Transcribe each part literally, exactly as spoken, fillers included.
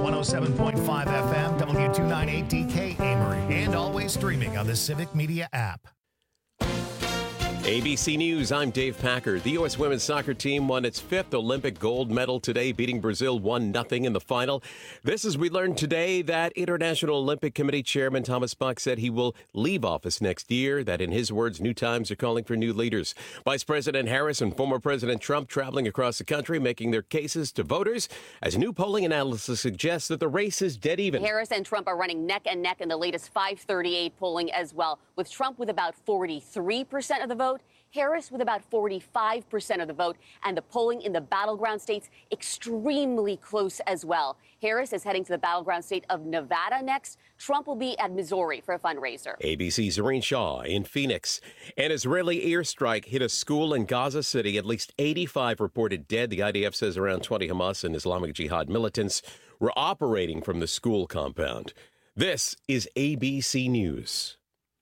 one oh seven point five F M, W two ninety-eight D K Amory, and always streaming on the Civic Media app. A B C News, I'm Dave Packer. The U S women's soccer team won its fifth Olympic gold medal today, beating Brazil one nothing in the final. This as we learned today that International Olympic Committee Chairman Thomas Bach said he will leave office next year, that in his words, new times are calling for new leaders. Vice President Harris and former President Trump traveling across the country, making their cases to voters, as new polling analysis suggests that the race is dead even. Harris and Trump are running neck and neck in the latest five thirty-eight polling as well, with Trump with about forty-three percent of the vote, Harris with about forty-five percent of the vote, and the polling in the battleground states extremely close as well. Harris is heading to the battleground state of Nevada next. Trump will be at Missouri for a fundraiser. A B C's Zareen Shaw in Phoenix. An Israeli airstrike hit a school in Gaza City. At least eighty-five reported dead. The I D F says around twenty Hamas and Islamic Jihad militants were operating from the school compound. This is A B C News.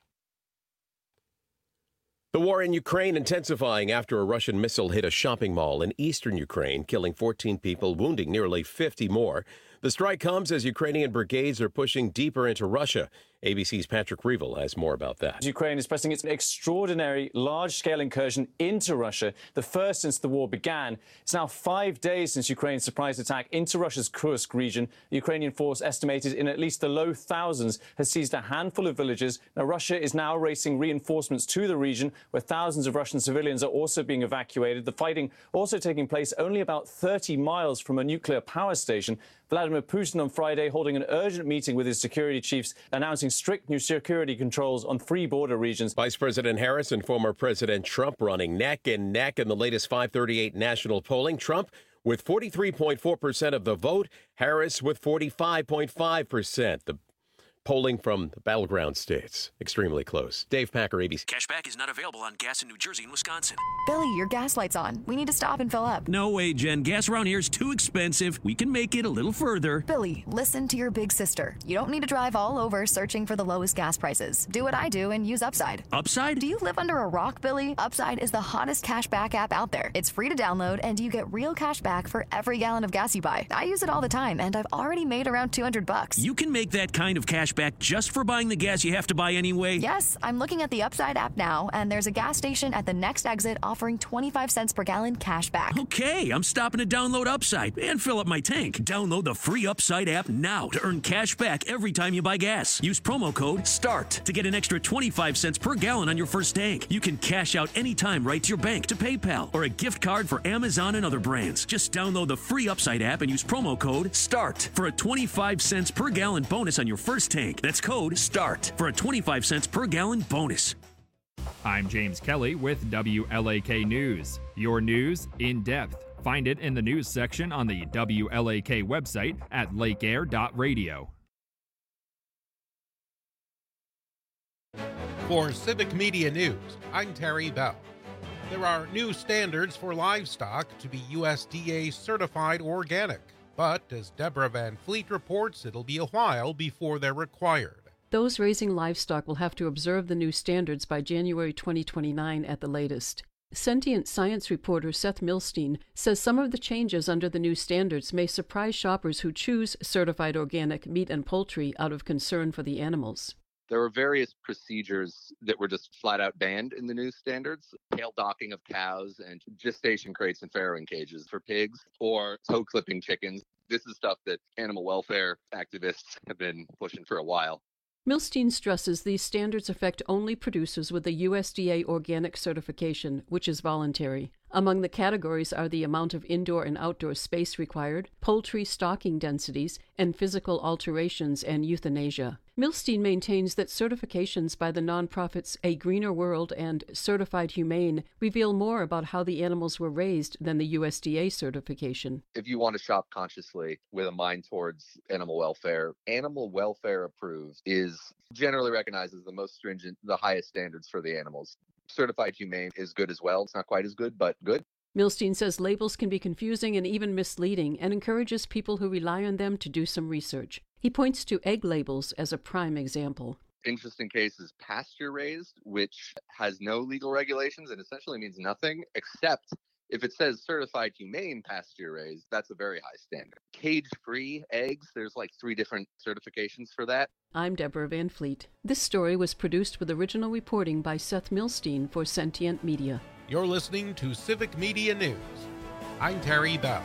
The war in Ukraine intensifying after a Russian missile hit a shopping mall in eastern Ukraine, killing fourteen people, wounding nearly fifty more. The strike comes as Ukrainian brigades are pushing deeper into Russia. A B C's Patrick Reevell has more about that. Ukraine is pressing its extraordinary large-scale incursion into Russia, the first since the war began. It's now five days since Ukraine's surprise attack into Russia's Kursk region. The Ukrainian force, estimated in at least the low thousands, has seized a handful of villages. Now, Russia is now racing reinforcements to the region, where thousands of Russian civilians are also being evacuated. The fighting also taking place only about thirty miles from a nuclear power station. Vladimir Putin on Friday holding an urgent meeting with his security chiefs, announcing strict new security controls on three border regions. Vice President Harris and former President Trump running neck and neck in the latest five thirty-eight national polling. Trump with forty-three point four percent of the vote, Harris with forty-five point five percent. The polling from the battleground states. Extremely close. Dave Packer, A B C. Cashback is not available on gas in New Jersey and Wisconsin. Billy, your gas light's on. We need to stop and fill up. No way, Jen. Gas around here is too expensive. We can make it a little further. Billy, listen to your big sister. You don't need to drive all over searching for the lowest gas prices. Do what I do and use Upside. Upside? Do you live under a rock, Billy? Upside is the hottest cashback app out there. It's free to download, and you get real cash back for every gallon of gas you buy. I use it all the time, and I've already made around two hundred bucks. You can make that kind of cash back just for buying the gas you have to buy anyway? Yes, I'm looking at the Upside app now, and there's a gas station at the next exit offering twenty-five cents per gallon cash back. Okay, I'm stopping to download Upside and fill up my tank. Download the free Upside app now to earn cash back every time you buy gas. Use promo code START to get an extra twenty-five cents per gallon on your first tank. You can cash out anytime right to your bank, to PayPal, or a gift card for Amazon and other brands. Just download the free Upside app and use promo code START for a twenty-five cents per gallon bonus on your first tank. That's code START for a twenty-five cents per gallon bonus. I'm James Kelly with W L A K News. Your news in depth. Find it in the news section on the W L A K website at lake air dot radio. For Civic Media News, I'm Terry Bell. There are new standards for livestock to be U S D A certified organic. But as Deborah Van Fleet reports, it'll be a while before they're required. Those raising livestock will have to observe the new standards by January twenty twenty-nine at the latest. Sentient Science reporter Seth Milstein says some of the changes under the new standards may surprise shoppers who choose certified organic meat and poultry out of concern for the animals. There were various procedures that were just flat out banned in the new standards. Tail docking of cows and gestation crates and farrowing cages for pigs, or toe clipping chickens. This is stuff that animal welfare activists have been pushing for a while. Milstein stresses these standards affect only producers with a U S D A organic certification, which is voluntary. Among the categories are the amount of indoor and outdoor space required, poultry stocking densities, and physical alterations and euthanasia. Milstein maintains that certifications by the nonprofits A Greener World and Certified Humane reveal more about how the animals were raised than the U S D A certification. If you want to shop consciously with a mind towards animal welfare, Animal Welfare Approved is generally recognized as the most stringent, the highest standards for the animals. Certified Humane is good as well. It's not quite as good, but good. Milstein says labels can be confusing and even misleading and encourages people who rely on them to do some research. He points to egg labels as a prime example. Interesting case is pasture raised, which has no legal regulations and essentially means nothing except If it says certified humane pasture raised, that's a very high standard. Cage-free eggs, there's like three different certifications for that. I'm Deborah Van Fleet. This story was produced with original reporting by Seth Milstein for Sentient Media. You're listening to Civic Media News. I'm Terry Bell.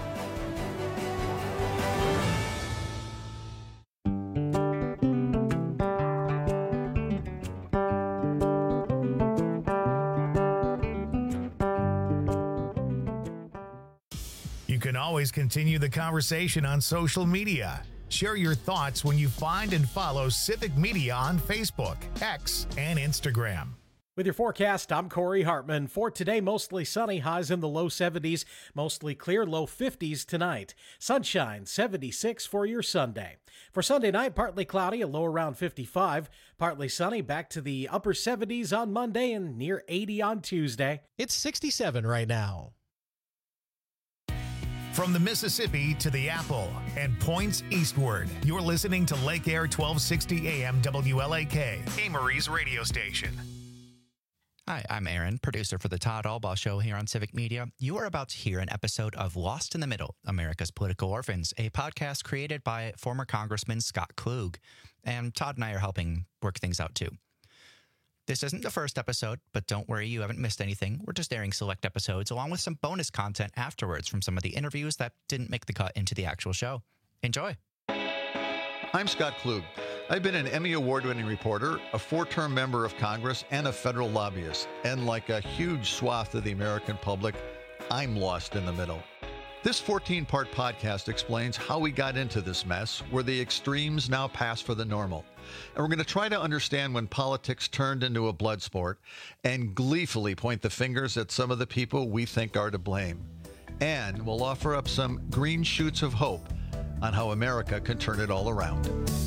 You can always continue the conversation on social media. Share your thoughts when you find and follow Civic Media on Facebook, X, and Instagram. With your forecast, I'm Corey Hartman. For today, mostly sunny, highs in the low seventies, mostly clear, low fifties tonight. Sunshine, seventy-six for your Sunday. For Sunday night, partly cloudy, a low around fifty-five. Partly sunny, back to the upper seventies on Monday and near eighty on Tuesday. It's sixty-seven right now. From the Mississippi to the Apple and points eastward, you're listening to Lake Air twelve sixty A M W L A K, Amory's radio station. Hi, I'm Aaron, producer for the Todd Albaugh Show here on Civic Media. You are about to hear an episode of Lost in the Middle, America's Political Orphans, a podcast created by former Congressman Scott Klug. And Todd and I are helping work things out too. This isn't the first episode, but don't worry, you haven't missed anything. We're just airing select episodes along with some bonus content afterwards from some of the interviews that didn't make the cut into the actual show. Enjoy. I'm Scott Klug. I've been an Emmy Award-winning reporter, a four-term member of Congress, and a federal lobbyist. And like a huge swath of the American public, I'm lost in the middle. This fourteen-part podcast explains how we got into this mess, where the extremes now pass for the normal. And we're going to try to understand when politics turned into a blood sport and gleefully point the fingers at some of the people we think are to blame. And we'll offer up some green shoots of hope on how America can turn it all around.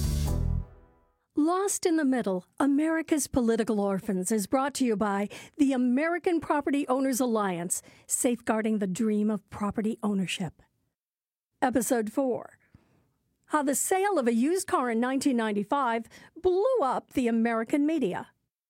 Lost in the Middle, America's Political Orphans is brought to you by the American Property Owners Alliance, safeguarding the dream of property ownership. Episode four. How the sale of a used car in nineteen ninety-five blew up the American media.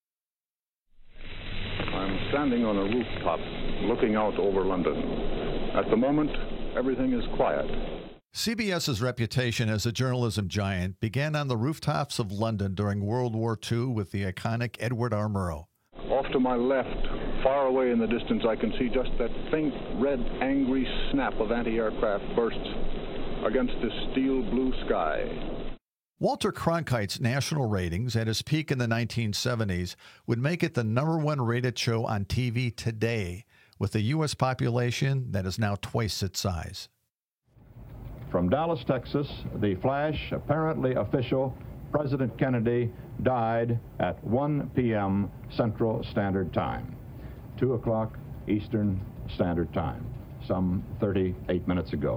I'm standing on a rooftop looking out over London. At the moment, everything is quiet. CBS's reputation as a journalism giant began on the rooftops of London during World War Two with the iconic Edward R. Murrow. Off to my left, far away in the distance, I can see just that faint, red, angry snap of anti-aircraft bursts against this steel blue sky. Walter Cronkite's national ratings at his peak in the nineteen seventies would make it the number one rated show on T V today, with a U S population that is now twice its size. From Dallas, Texas, the flash, apparently official, President Kennedy died at one p.m. Central Standard Time, two o'clock Eastern Standard Time, some thirty-eight minutes ago.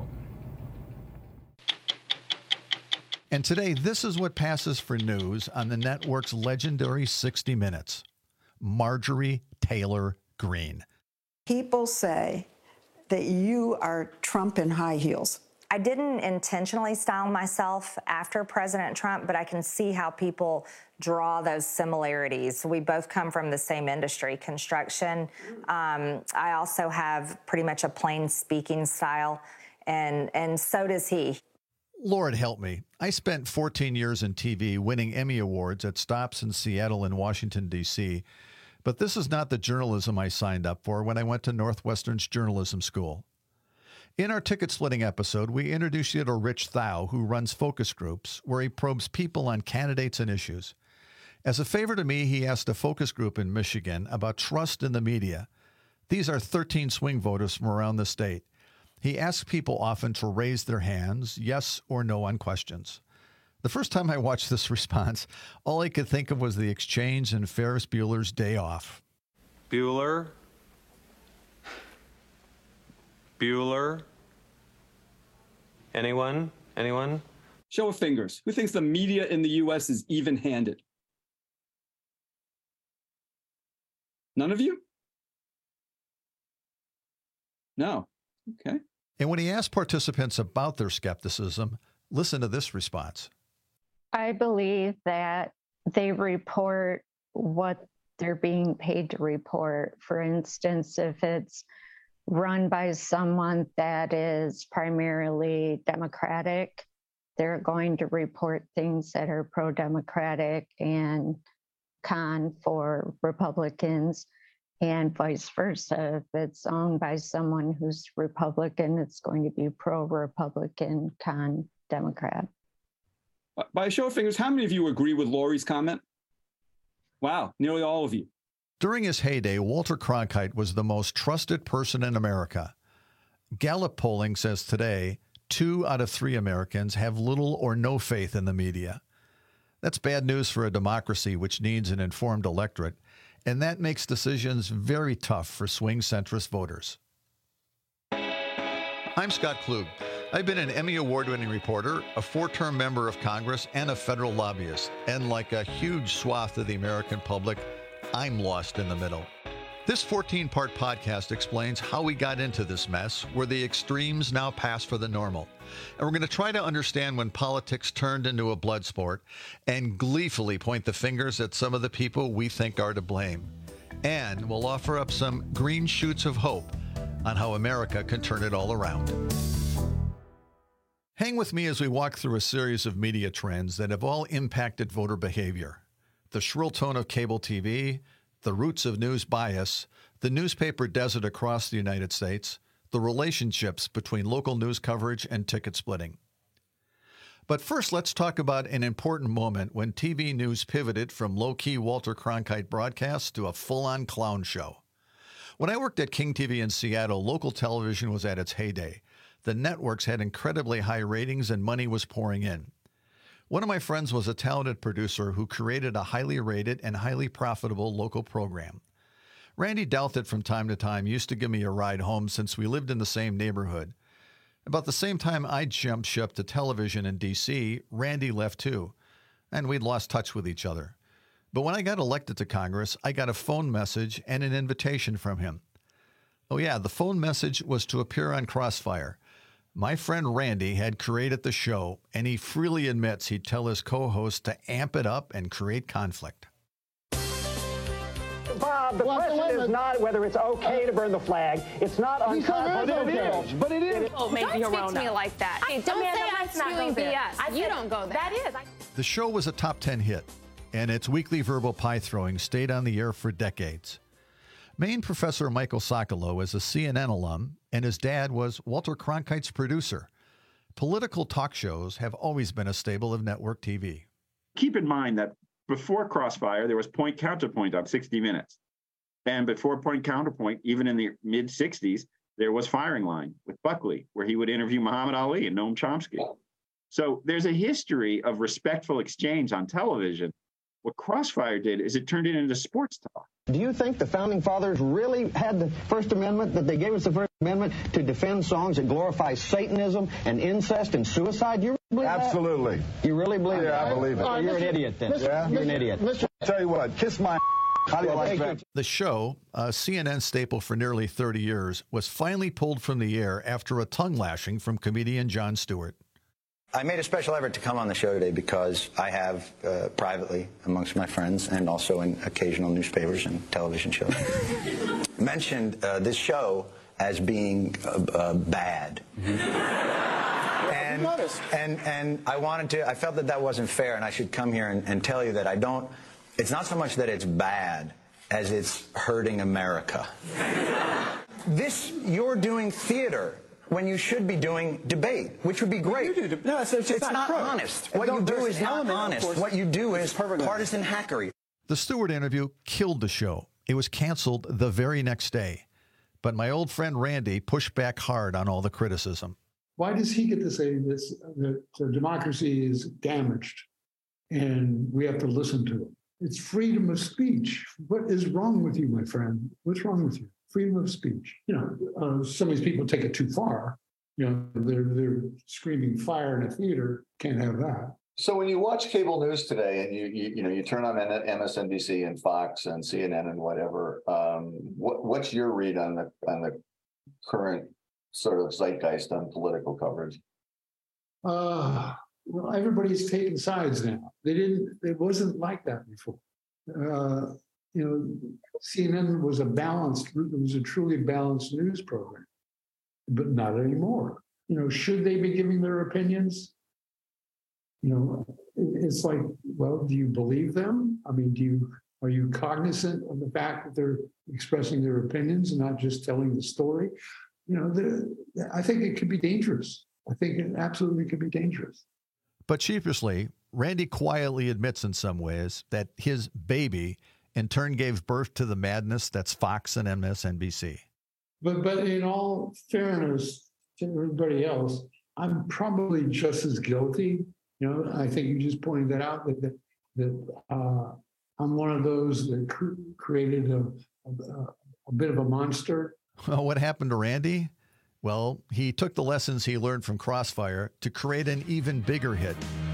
And today, this is what passes for news on the network's legendary sixty minutes. Marjorie Taylor Greene. People say that you are Trump in high heels. I didn't intentionally style myself after President Trump, but I can see how people draw those similarities. We both come from the same industry, construction. Um, I also have pretty much a plain speaking style, and, and so does he. Lord help me. I spent fourteen years in T V winning Emmy Awards at stops in Seattle and Washington, D C, but this is not the journalism I signed up for when I went to Northwestern's journalism school. In our ticket-splitting episode, we introduced you to Rich Thau, who runs focus groups, where he probes people on candidates and issues. As a favor to me, he asked a focus group in Michigan about trust in the media. These are thirteen swing voters from around the state. He asked people often to raise their hands, yes or no, on questions. The first time I watched this response, all I could think of was the exchange in Ferris Bueller's Day Off. Bueller? Bueller? Anyone? Anyone? Show of fingers. Who thinks the media in the U S is even-handed? None of you? No. Okay. And when he asked participants about their skepticism, listen to this response. I believe that they report what they're being paid to report. For instance, if it's run by someone that is primarily Democratic. They're going to report things that are pro-democratic and con for Republicans, and vice versa. If it's owned by someone who's Republican, it's going to be pro-Republican, con Democrat. By a show of fingers, how many of you agree with Lori's comment? Wow, nearly all of you. During his heyday, Walter Cronkite was the most trusted person in America. Gallup polling says today, two out of three Americans have little or no faith in the media. That's bad news for a democracy which needs an informed electorate, and that makes decisions very tough for swing centrist voters. I'm Scott Klug. I've been an Emmy Award-winning reporter, a four-term member of Congress, and a federal lobbyist. And like a huge swath of the American public, I'm lost in the middle. This fourteen-part podcast explains how we got into this mess, where the extremes now pass for the normal. And we're going to try to understand when politics turned into a blood sport and gleefully point the fingers at some of the people we think are to blame. And we'll offer up some green shoots of hope on how America can turn it all around. Hang with me as we walk through a series of media trends that have all impacted voter behavior. The shrill tone of cable T V, the roots of news bias, the newspaper desert across the United States, the relationships between local news coverage and ticket splitting. But first, let's talk about an important moment when T V news pivoted from low-key Walter Cronkite broadcasts to a full-on clown show. When I worked at King T V in Seattle, local television was at its heyday. The networks had incredibly high ratings and money was pouring in. One of my friends was a talented producer who created a highly rated and highly profitable local program. Randy Douthit from time to time used to give me a ride home since we lived in the same neighborhood. About the same time I jumped ship to television in D C, Randy left too, and we'd lost touch with each other. But when I got elected to Congress, I got a phone message and an invitation from him. Oh yeah, the phone message was to appear on Crossfire. My friend Randy had created the show, and he freely admits he'd tell his co-host to amp it up and create conflict. Bob, the well, question is not whether it's okay uh, to burn the flag. It's not unconstitutional. But it is. But it is. Oh, don't speak to me like that. Hey, don't Amanda, say I'm spewing B S. I you don't go there. That is. I... The show was a top ten hit, and its weekly verbal pie throwing stayed on the air for decades. Maine professor Michael Socolow is a C N N alum, and his dad was Walter Cronkite's producer. Political talk shows have always been a staple of network T V. Keep in mind that before Crossfire, there was Point Counterpoint on sixty minutes. And before Point Counterpoint, even in the mid-sixties, there was Firing Line with Buckley, where he would interview Muhammad Ali and Noam Chomsky. So there's a history of respectful exchange on television. What Crossfire did is it turned it into sports talk. Do you think the Founding Fathers really had the First Amendment, that they gave us the First Amendment to defend songs that glorify Satanism and incest and suicide? You really believe Absolutely. That? You really believe yeah, that? I believe it. Oh, you're Mister an idiot then. Mister Yeah? You're an idiot. Mister Tell you what, kiss my How do you like that? The show, a C N N staple for nearly thirty years, was finally pulled from the air after a tongue lashing from comedian Jon Stewart. I made a special effort to come on the show today because I have uh, privately amongst my friends and also in occasional newspapers and television shows mentioned uh, this show as being uh, uh, bad. Mm-hmm. and, and and I wanted to, I felt that that wasn't fair, and I should come here and, and tell you that I don't, it's not so much that it's bad as it's hurting America. This, you're doing theater when you should be doing debate, which would be great. Do, no, it's, it's, it's not, not correct. honest. What you do is not honest. What you do is partisan hackery. The Stewart interview killed the show. It was canceled the very next day. But my old friend Randy pushed back hard on all the criticism. Why does he get to say this, that uh, democracy is damaged and we have to listen to it? It's freedom of speech. What is wrong with you, my friend? What's wrong with you? Freedom of speech. You know, uh, some of these people take it too far. You know, they're they're screaming fire in a theater. Can't have that. So when you watch cable news today, and you you, you know you turn on M S N B C and Fox and C N N and whatever, um, what what's your read on the on the current sort of zeitgeist on political coverage? Uh, well, everybody's taking sides now. They didn't. It wasn't like that before. Uh, you know, C N N was a balanced, it was a truly balanced news program, but not anymore. You know, should they be giving their opinions? You know, it's like, well, do you believe them? I mean, do you, are you cognizant of the fact that they're expressing their opinions and not just telling the story? You know, the, I think it could be dangerous. I think it absolutely could be dangerous. But sheepishly, Randy quietly admits in some ways that his baby in turn gave birth to the madness that's Fox and M S N B C. But but in all fairness to everybody else, I'm probably just as guilty. You know, I think you just pointed that out, that that, that uh, I'm one of those that cr- created a, a, a bit of a monster. Well, what happened to Randy? Well, he took the lessons he learned from Crossfire to create an even bigger hit.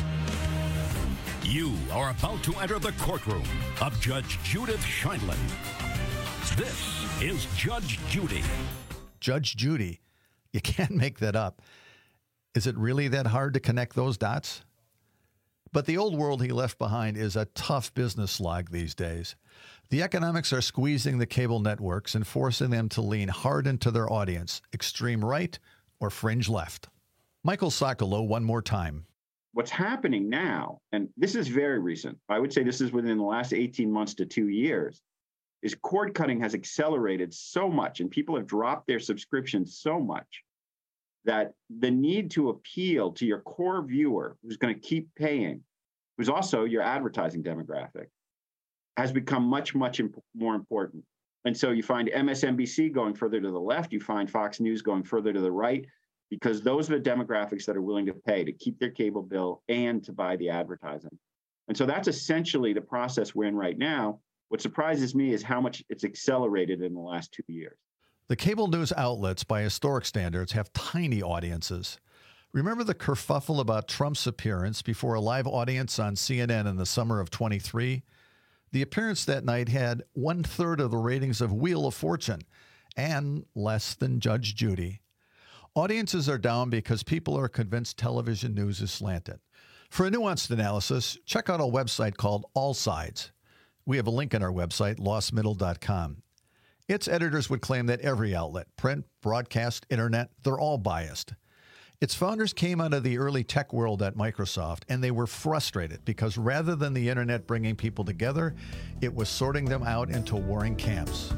You are about to enter the courtroom of Judge Judith Sheindlin. This is Judge Judy. Judge Judy. You can't make that up. Is it really that hard to connect those dots? But the old world he left behind is a tough business slog these days. The economics are squeezing the cable networks and forcing them to lean hard into their audience, extreme right or fringe left. Michael Socolow one more time. What's happening now, and this is very recent, I would say this is within the last eighteen months to two years, is cord cutting has accelerated so much and people have dropped their subscriptions so much that the need to appeal to your core viewer who's going to keep paying, who's also your advertising demographic, has become much, much imp- more important. And so you find M S N B C going further to the left, you find Fox News going further to the right, because those are the demographics that are willing to pay to keep their cable bill and to buy the advertising. And so that's essentially the process we're in right now. What surprises me is how much it's accelerated in the last two years. The cable news outlets, by historic standards, have tiny audiences. Remember the kerfuffle about Trump's appearance before a live audience on C N N in the summer of twenty-three? The appearance that night had one-third of the ratings of Wheel of Fortune and less than Judge Judy. Audiences are down because people are convinced television news is slanted. For a nuanced analysis, check out a website called All Sides. We have a link on our website, lost middle dot com. Its editors would claim that every outlet, print, broadcast, internet, they're all biased. Its founders came out of the early tech world at Microsoft, and they were frustrated because rather than the internet bringing people together, it was sorting them out into warring camps.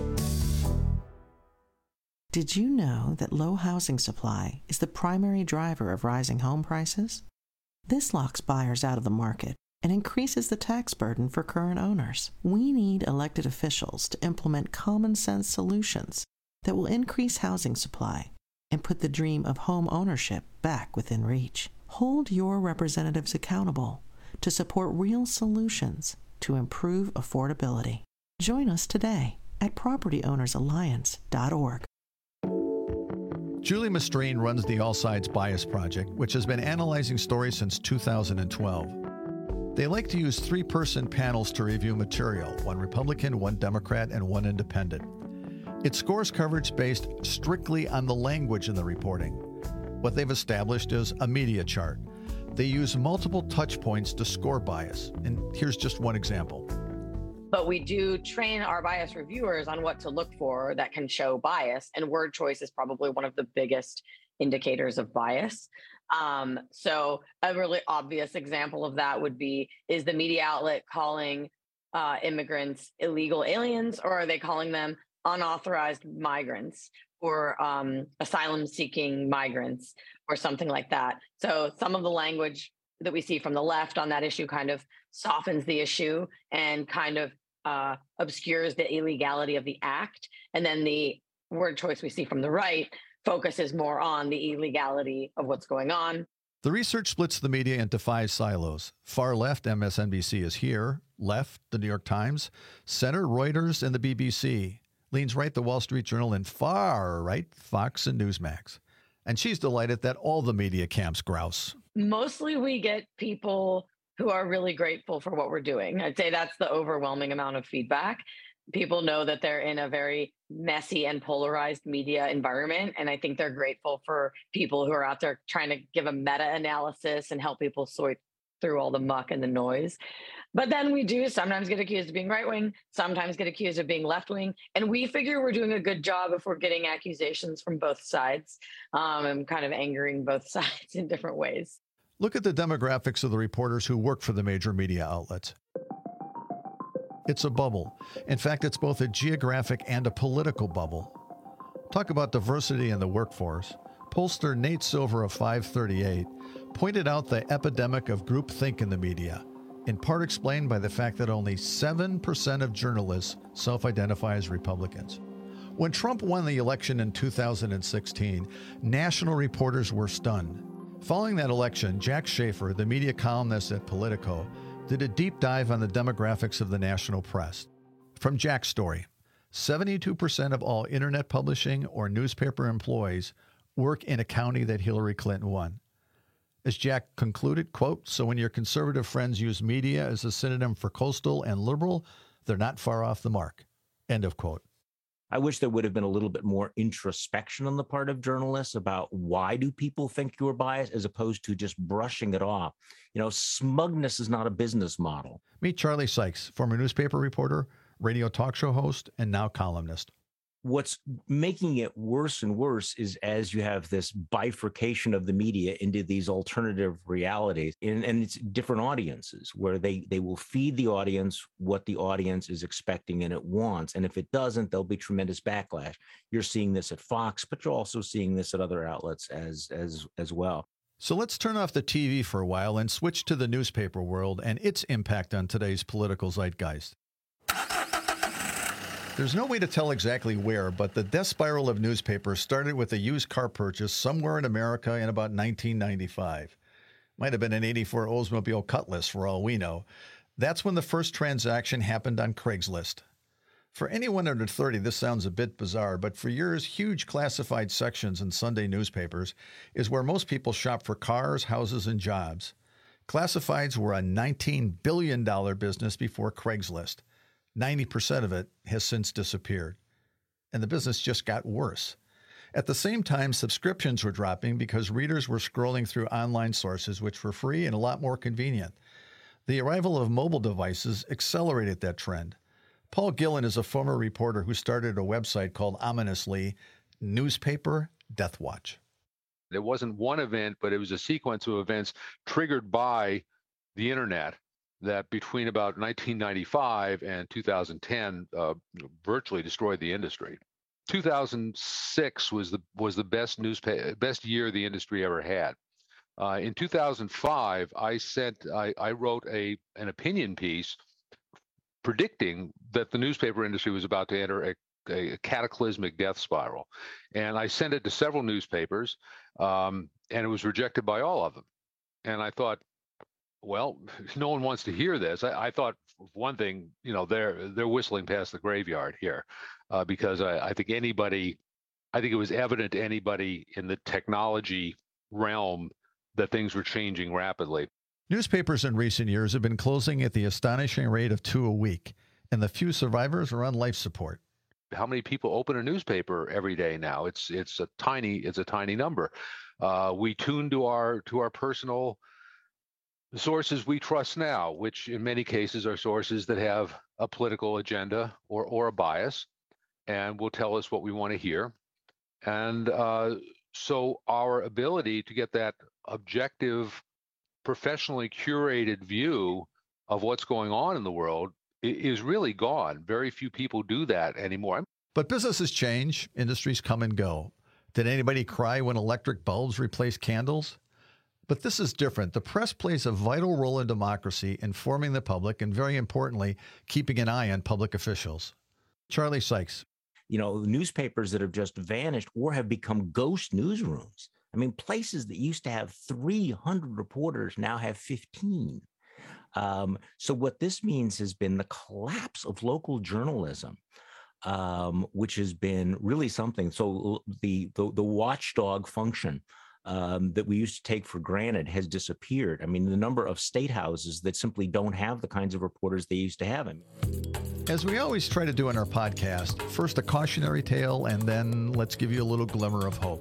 Did you know that low housing supply is the primary driver of rising home prices? This locks buyers out of the market and increases the tax burden for current owners. We need elected officials to implement common sense solutions that will increase housing supply and put the dream of home ownership back within reach. Hold your representatives accountable to support real solutions to improve affordability. Join us today at property owners alliance dot org. Julie Mastrine runs the All Sides Bias Project, which has been analyzing stories since two thousand twelve. They like to use three-person panels to review material, one Republican, one Democrat, and one independent. It scores coverage based strictly on the language in the reporting. What they've established is a media chart. They use multiple touch points to score bias, and here's just one example. But we do train our bias reviewers on what to look for that can show bias, and word choice is probably one of the biggest indicators of bias. Um, so a really obvious example of that would be, is the media outlet calling uh, immigrants illegal aliens, or are they calling them unauthorized migrants or um, asylum-seeking migrants or something like that? So some of the language that we see from the left on that issue kind of softens the issue and kind of uh, obscures the illegality of the act. And then the word choice we see from the right focuses more on the illegality of what's going on. The research splits the media into five silos. Far left, M S N B C is here. Left, the New York Times. Center, Reuters and the B B C. Leans right, the Wall Street Journal. And far right, Fox and Newsmax. And she's delighted that all the media camps grouse. Mostly we get people who are really grateful for what we're doing. I'd say that's the overwhelming amount of feedback. People know that they're in a very messy and polarized media environment. And I think they're grateful for people who are out there trying to give a meta-analysis and help people sort through all the muck and the noise. But then we do sometimes get accused of being right-wing, sometimes get accused of being left-wing. And we figure we're doing a good job if we're getting accusations from both sides um, and kind of angering both sides in different ways. Look at the demographics of the reporters who work for the major media outlets. It's a bubble. In fact, it's both a geographic and a political bubble. Talk about diversity in the workforce. Pollster Nate Silver of five thirty-eight pointed out the epidemic of groupthink in the media, in part explained by the fact that only seven percent of journalists self-identify as Republicans. When Trump won the election in two thousand sixteen, national reporters were stunned. Following that election, Jack Schafer, the media columnist at Politico, did a deep dive on the demographics of the national press. From Jack's story, seventy-two percent of all internet publishing or newspaper employees work in a county that Hillary Clinton won. As Jack concluded, quote, so when your conservative friends use media as a synonym for coastal and liberal, they're not far off the mark, end of quote. I wish there would have been a little bit more introspection on the part of journalists about why do people think you're biased, as opposed to just brushing it off. You know, smugness is not a business model. Meet Charlie Sykes, former newspaper reporter, radio talk show host, and now columnist. What's making it worse and worse is as you have this bifurcation of the media into these alternative realities, and, and it's different audiences where they, they will feed the audience what the audience is expecting and it wants. And if it doesn't, there'll be tremendous backlash. You're seeing this at Fox, but you're also seeing this at other outlets as, as, as well. So let's turn off the T V for a while and switch to the newspaper world and its impact on today's political zeitgeist. There's no way to tell exactly where, but the death spiral of newspapers started with a used car purchase somewhere in America in about nineteen ninety-five. Might have been an eighty-four Oldsmobile Cutlass for all we know. That's when the first transaction happened on Craigslist. For anyone under thirty, this sounds a bit bizarre, but for years, huge classified sections in Sunday newspapers is where most people shop for cars, houses, and jobs. Classifieds were a nineteen billion dollars business before Craigslist. ninety percent of it has since disappeared. And the business just got worse. At the same time, subscriptions were dropping because readers were scrolling through online sources which were free and a lot more convenient. The arrival of mobile devices accelerated that trend. Paul Gillen is a former reporter who started a website called ominously Newspaper Death Watch. It wasn't one event, but it was a sequence of events triggered by the internet that between about nineteen ninety-five and two thousand ten uh, virtually destroyed the industry. two thousand six was the was the best newspaper best year the industry ever had. Uh, in two thousand five, I sent I, I wrote a an opinion piece predicting that the newspaper industry was about to enter a, a cataclysmic death spiral, and I sent it to several newspapers, um, and it was rejected by all of them. And I thought, well, no one wants to hear this. I, I thought, one thing, you know, they're they're whistling past the graveyard here, uh, because I, I think anybody, I think it was evident to anybody in the technology realm that things were changing rapidly. Newspapers in recent years have been closing at the astonishing rate of two a week, and the few survivors are on life support. How many people open a newspaper every day now? It's it's a tiny it's a tiny number. Uh, we tune to our to our personal sources we trust now, which in many cases are sources that have a political agenda or or a bias, and will tell us what we want to hear. And uh, so our ability to get that objective, professionally curated view of what's going on in the world is really gone. Very few people do that anymore. But businesses change, industries come and go. Did anybody cry when electric bulbs replaced candles? But this is different. The press plays a vital role in democracy, informing the public, and very importantly, keeping an eye on public officials. Charlie Sykes. You know, newspapers that have just vanished or have become ghost newsrooms. I mean, places that used to have three hundred reporters now have fifteen. Um, so what this means has been the collapse of local journalism, um, which has been really something. So the the, the watchdog function um, that we used to take for granted has disappeared. I mean, the number of state houses that simply don't have the kinds of reporters they used to have. I mean, as we always try to do in our podcast, first a cautionary tale, and then let's give you a little glimmer of hope.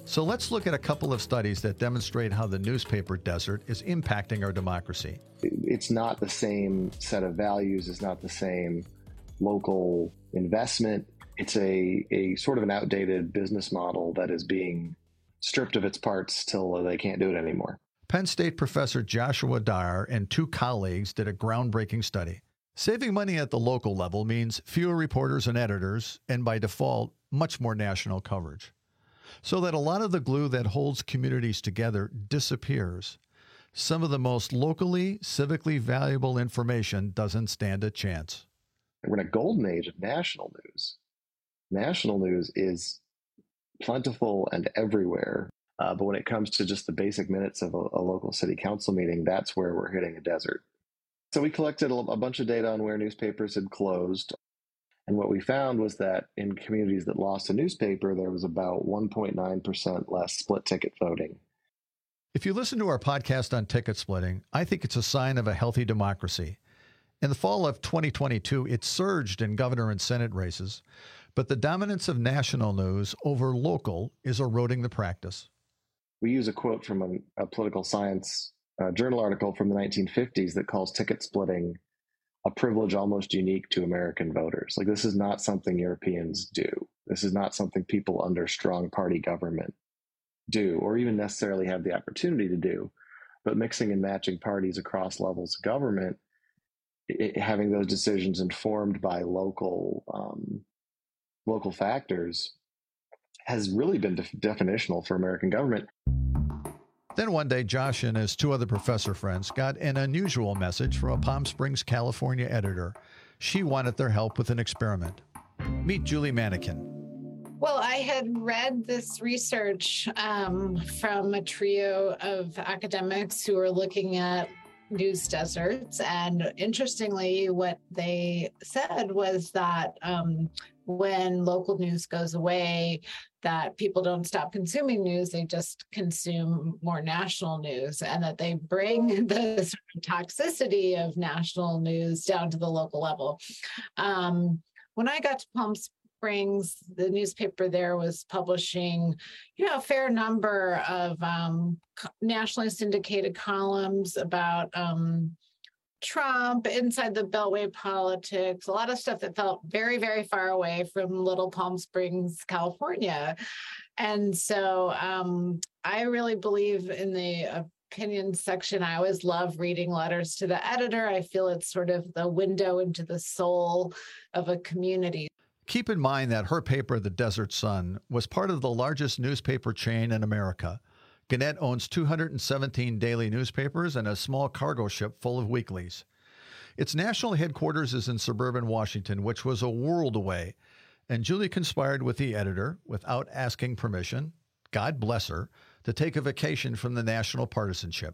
So let's look at a couple of studies that demonstrate how the newspaper desert is impacting our democracy. It's not the same set of values. It's not the same local investment. It's a, a sort of an outdated business model that is being stripped of its parts till they can't do it anymore. Penn State professor Joshua Dyer and two colleagues did a groundbreaking study. Saving money at the local level means fewer reporters and editors, and by default, much more national coverage. So that a lot of the glue that holds communities together disappears. Some of the most locally, civically valuable information doesn't stand a chance. We're in a golden age of national news. National news is plentiful and everywhere. Uh, but when it comes to just the basic minutes of a, a local city council meeting, that's where we're hitting a desert. So we collected a, a bunch of data on where newspapers had closed. And what we found was that in communities that lost a newspaper, there was about one point nine percent less split ticket voting. If you listen to our podcast on ticket splitting, I think it's a sign of a healthy democracy. In the fall of twenty twenty-two, it surged in governor and Senate races, but the dominance of national news over local is eroding the practice. We use a quote from a, a political science uh, journal article from the nineteen fifties that calls ticket splitting a privilege almost unique to American voters. Like, this is not something Europeans do. This is not something people under strong party government do, or even necessarily have the opportunity to do. But mixing and matching parties across levels of government, it, having those decisions informed by local um, local factors, has really been def- definitional for American government. Then one day, Josh and his two other professor friends got an unusual message from a Palm Springs, California editor. She wanted their help with an experiment. Meet Julie Manikin. Well, I had read this research um, from a trio of academics who were looking at news deserts. And interestingly, what they said was that um, when local news goes away, that people don't stop consuming news, they just consume more national news, and that they bring the sort of toxicity of national news down to the local level. Um, when I got to Palm Springs, the newspaper there was publishing, you know, a fair number of um, nationally syndicated columns about um, Trump, inside the Beltway politics, a lot of stuff that felt very, very far away from little Palm Springs, California. And so um, I really believe in the opinion section. I always love reading letters to the editor. I feel it's sort of the window into the soul of a community. Keep in mind that her paper, The Desert Sun, was part of the largest newspaper chain in America. Gannett owns two hundred seventeen daily newspapers and a small cargo ship full of weeklies. Its national headquarters is in suburban Washington, which was a world away, and Julie conspired with the editor, without asking permission, God bless her, to take a vacation from the national partisanship.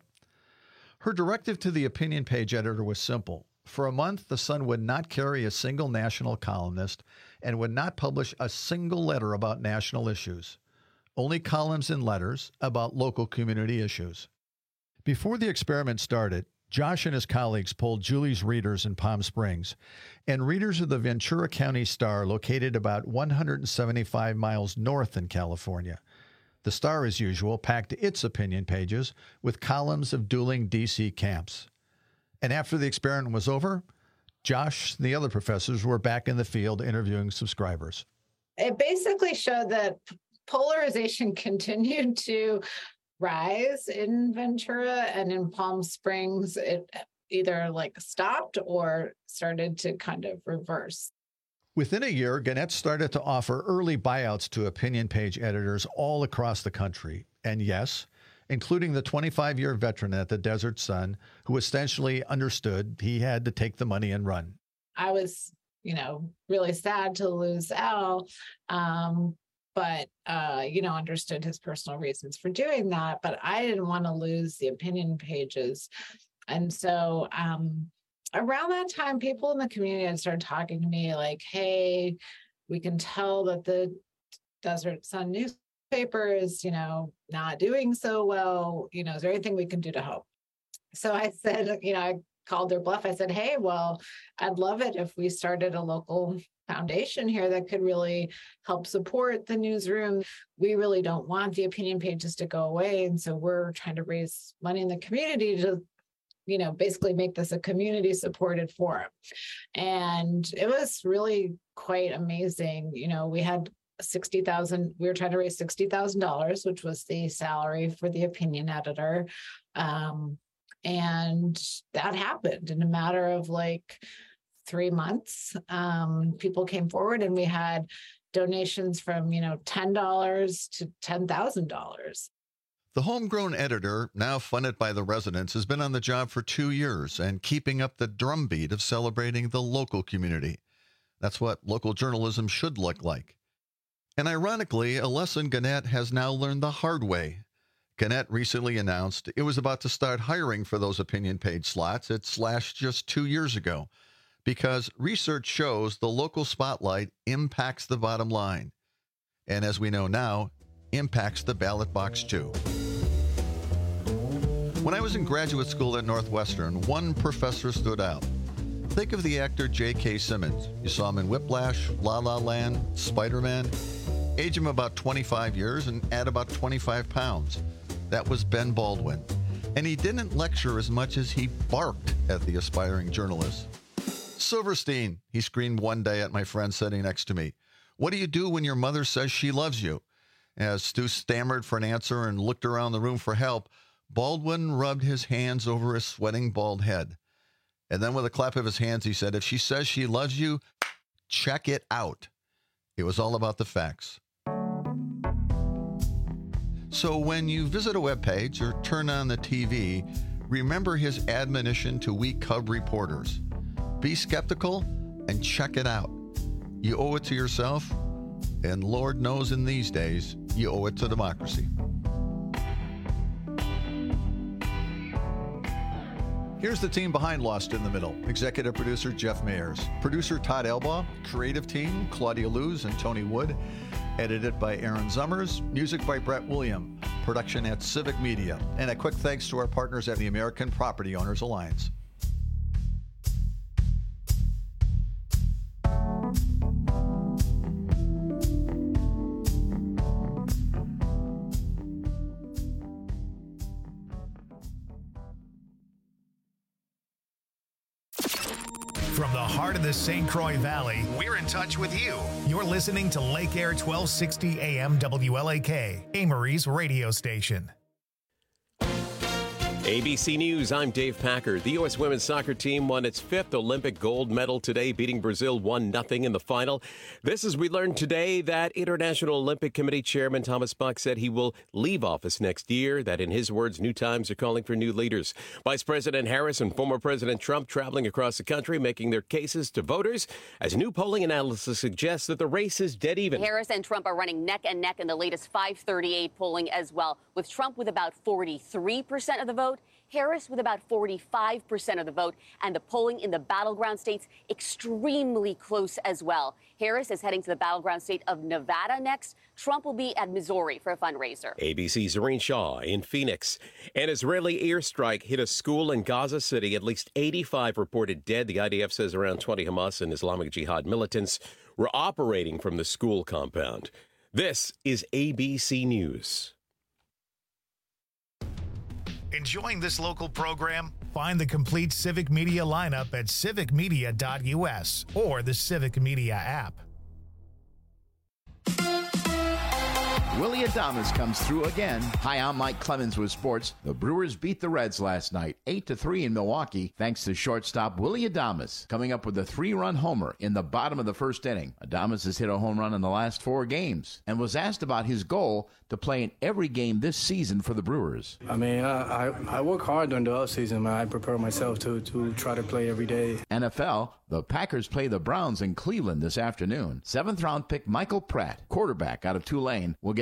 Her directive to the opinion page editor was simple. For a month, the Sun would not carry a single national columnist and would not publish a single letter about national issues. Only columns and letters about local community issues. Before the experiment started, Josh and his colleagues polled Julie's readers in Palm Springs and readers of the Ventura County Star, located about one hundred seventy-five miles north in California. The Star, as usual, packed its opinion pages with columns of dueling D C camps. And after the experiment was over, Josh and the other professors were back in the field interviewing subscribers. It basically showed that polarization continued to rise in Ventura, and in Palm Springs, it either like stopped or started to kind of reverse. Within a year, Gannett started to offer early buyouts to opinion page editors all across the country. And yes, including the twenty-five-year veteran at the Desert Sun, who essentially understood he had to take the money and run. I was, you know, really sad to lose Al. Um, but, uh, you know, understood his personal reasons for doing that. But I didn't want to lose the opinion pages. And so um, around that time, people in the community had started talking to me like, hey, we can tell that the Desert Sun newspaper is, you know, not doing so well. You know, is there anything we can do to help? So I said, you know, I called their bluff. I said, hey, well, I'd love it if we started a local foundation here that could really help support the newsroom. We really don't want the opinion pages to go away. And so we're trying to raise money in the community to, you know, basically make this a community supported forum. And it was really quite amazing. You know, we had sixty thousand, we were trying to raise sixty thousand dollars, which was the salary for the opinion editor. Um, and that happened in a matter of like three months. Um, people came forward and we had donations from, you know, ten dollars to ten thousand dollars. The homegrown editor, now funded by the residents, has been on the job for two years and keeping up the drumbeat of celebrating the local community. That's what local journalism should look like. And ironically, a lesson Gannett has now learned the hard way. Gannett recently announced it was about to start hiring for those opinion page slots it slashed just two years ago, because research shows the local spotlight impacts the bottom line. And as we know now, impacts the ballot box too. When I was in graduate school at Northwestern, one professor stood out. Think of the actor J K. Simmons. You saw him in Whiplash, La La Land, Spider-Man. Age him about twenty-five years and add about twenty-five pounds. That was Ben Baldwin. And he didn't lecture as much as he barked at the aspiring journalists. Silverstein, he screamed one day at my friend sitting next to me. What do you do when your mother says she loves you? As Stu stammered for an answer and looked around the room for help, Baldwin rubbed his hands over his sweating bald head. And then with a clap of his hands, he said, if she says she loves you, check it out. It was all about the facts. So when you visit a webpage or turn on the T V, remember his admonition to we Cub reporters. Be skeptical and check it out. You owe it to yourself, and Lord knows in these days, you owe it to democracy. Here's the team behind Lost in the Middle. Executive producer Jeff Mayers. Producer Todd Elbaugh. Creative team Claudia Luz and Tony Wood. Edited by Aaron Zummers. Music by Brett William. Production at Civic Media. And a quick thanks to our partners at the American Property Owners Alliance. From the heart of the Saint Croix Valley, we're in touch with you. You're listening to Lake Air twelve sixty A M W L A K, Amory's radio station. A B C News, I'm Dave Packer. The U S women's soccer team won its fifth Olympic gold medal today, beating Brazil one nothing in the final. This as we learned today that International Olympic Committee Chairman Thomas Bach said he will leave office next year, that in his words, new times are calling for new leaders. Vice President Harris and former President Trump traveling across the country, making their cases to voters, as new polling analysis suggests that the race is dead even. Harris and Trump are running neck and neck in the latest five thirty-eight polling as well, with Trump with about forty-three percent of the vote, Harris with about forty-five percent of the vote, and the polling in the battleground states extremely close as well. Harris is heading to the battleground state of Nevada next. Trump will be at Missouri for a fundraiser. A B C's Zareen Shaw in Phoenix. An Israeli airstrike hit a school in Gaza City. At least eighty-five reported dead. The I D F says around twenty Hamas and Islamic Jihad militants were operating from the school compound. This is A B C News. Enjoying this local program? Find the complete Civic Media lineup at civic media dot U S or the Civic Media app. Willie Adames comes through again. Hi, I'm Mike Clemens with sports. The Brewers beat the Reds last night, eight to three in Milwaukee, thanks to shortstop Willie Adames coming up with a three-run homer in the bottom of the first inning. Adames has hit a home run in the last four games and was asked about his goal to play in every game this season for the Brewers. I mean, I, I, I work hard during the offseason, man. I prepare myself to, to try to play every day. N F L, the Packers play the Browns in Cleveland this afternoon. Seventh-round pick Michael Pratt, quarterback out of Tulane, will get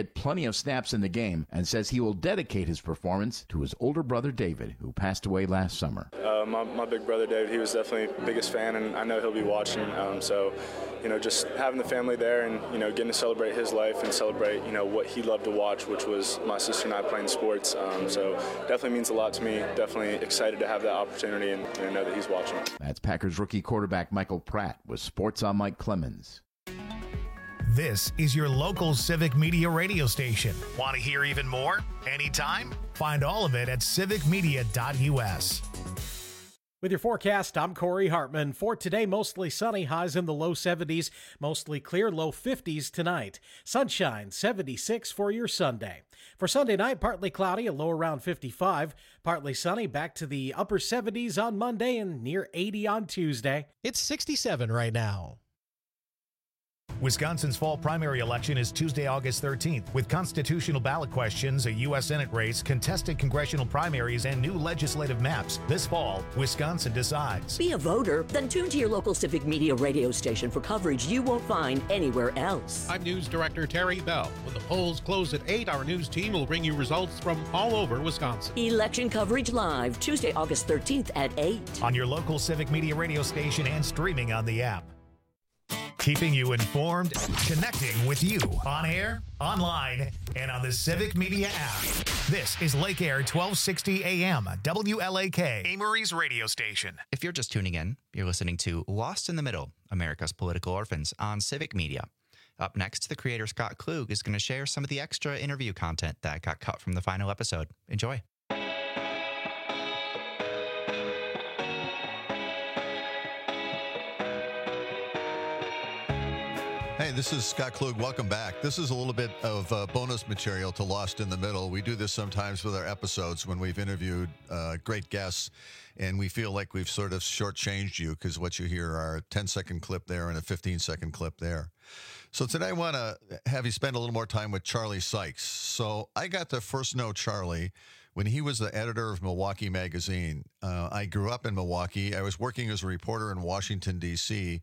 get plenty of snaps in the game and says he will dedicate his performance to his older brother David, who passed away last summer. Uh, my, my big brother David, he was definitely the biggest fan, and I know he'll be watching. Um, so, you know, just having the family there and, you know, getting to celebrate his life and celebrate, you know, what he loved to watch, which was my sister and I playing sports. Um, so definitely means a lot to me. Definitely excited to have that opportunity and, and know that he's watching. That's Packers rookie quarterback Michael Pratt with Sports on Mike Clemens. This is your local Civic Media radio station. Want to hear even more? Anytime? Find all of it at civic media dot u s. With your forecast, I'm Corey Hartman. For today, mostly sunny, highs in the low seventies, mostly clear, low fifties tonight. Sunshine, seventy-six for your Sunday. For Sunday night, partly cloudy, a low around fifty-five. Partly sunny, back to the upper seventies on Monday and near eighty on Tuesday. It's sixty-seven right now. Wisconsin's fall primary election is Tuesday, August thirteenth, with constitutional ballot questions, a U S Senate race, contested congressional primaries, and new legislative maps. This fall, Wisconsin decides. Be a voter? Then tune to your local Civic Media radio station for coverage you won't find anywhere else. I'm News Director Terry Bell. When the polls close at eight, our news team will bring you results from all over Wisconsin. Election coverage live, Tuesday, August thirteenth at eight. On your local Civic Media radio station and streaming on the app. Keeping you informed, connecting with you on air, online, and on the Civic Media app. This is Lake Air twelve sixty A M, W L A K, Amory's radio station. If you're just tuning in, you're listening to Lost in the Middle, America's Political Orphans on Civic Media. Up next, the creator Scott Klug is going to share some of the extra interview content that got cut from the final episode. Enjoy. Hey, this is Scott Klug. Welcome back. This is a little bit of uh, bonus material to Lost in the Middle. We do this sometimes with our episodes when we've interviewed uh, great guests, and we feel like we've sort of shortchanged you because what you hear are a ten-second clip there and a fifteen-second clip there. So today I want to have you spend a little more time with Charlie Sykes. So I got to first know Charlie when he was the editor of Milwaukee Magazine. Uh, I grew up in Milwaukee. I was working as a reporter in Washington, D C,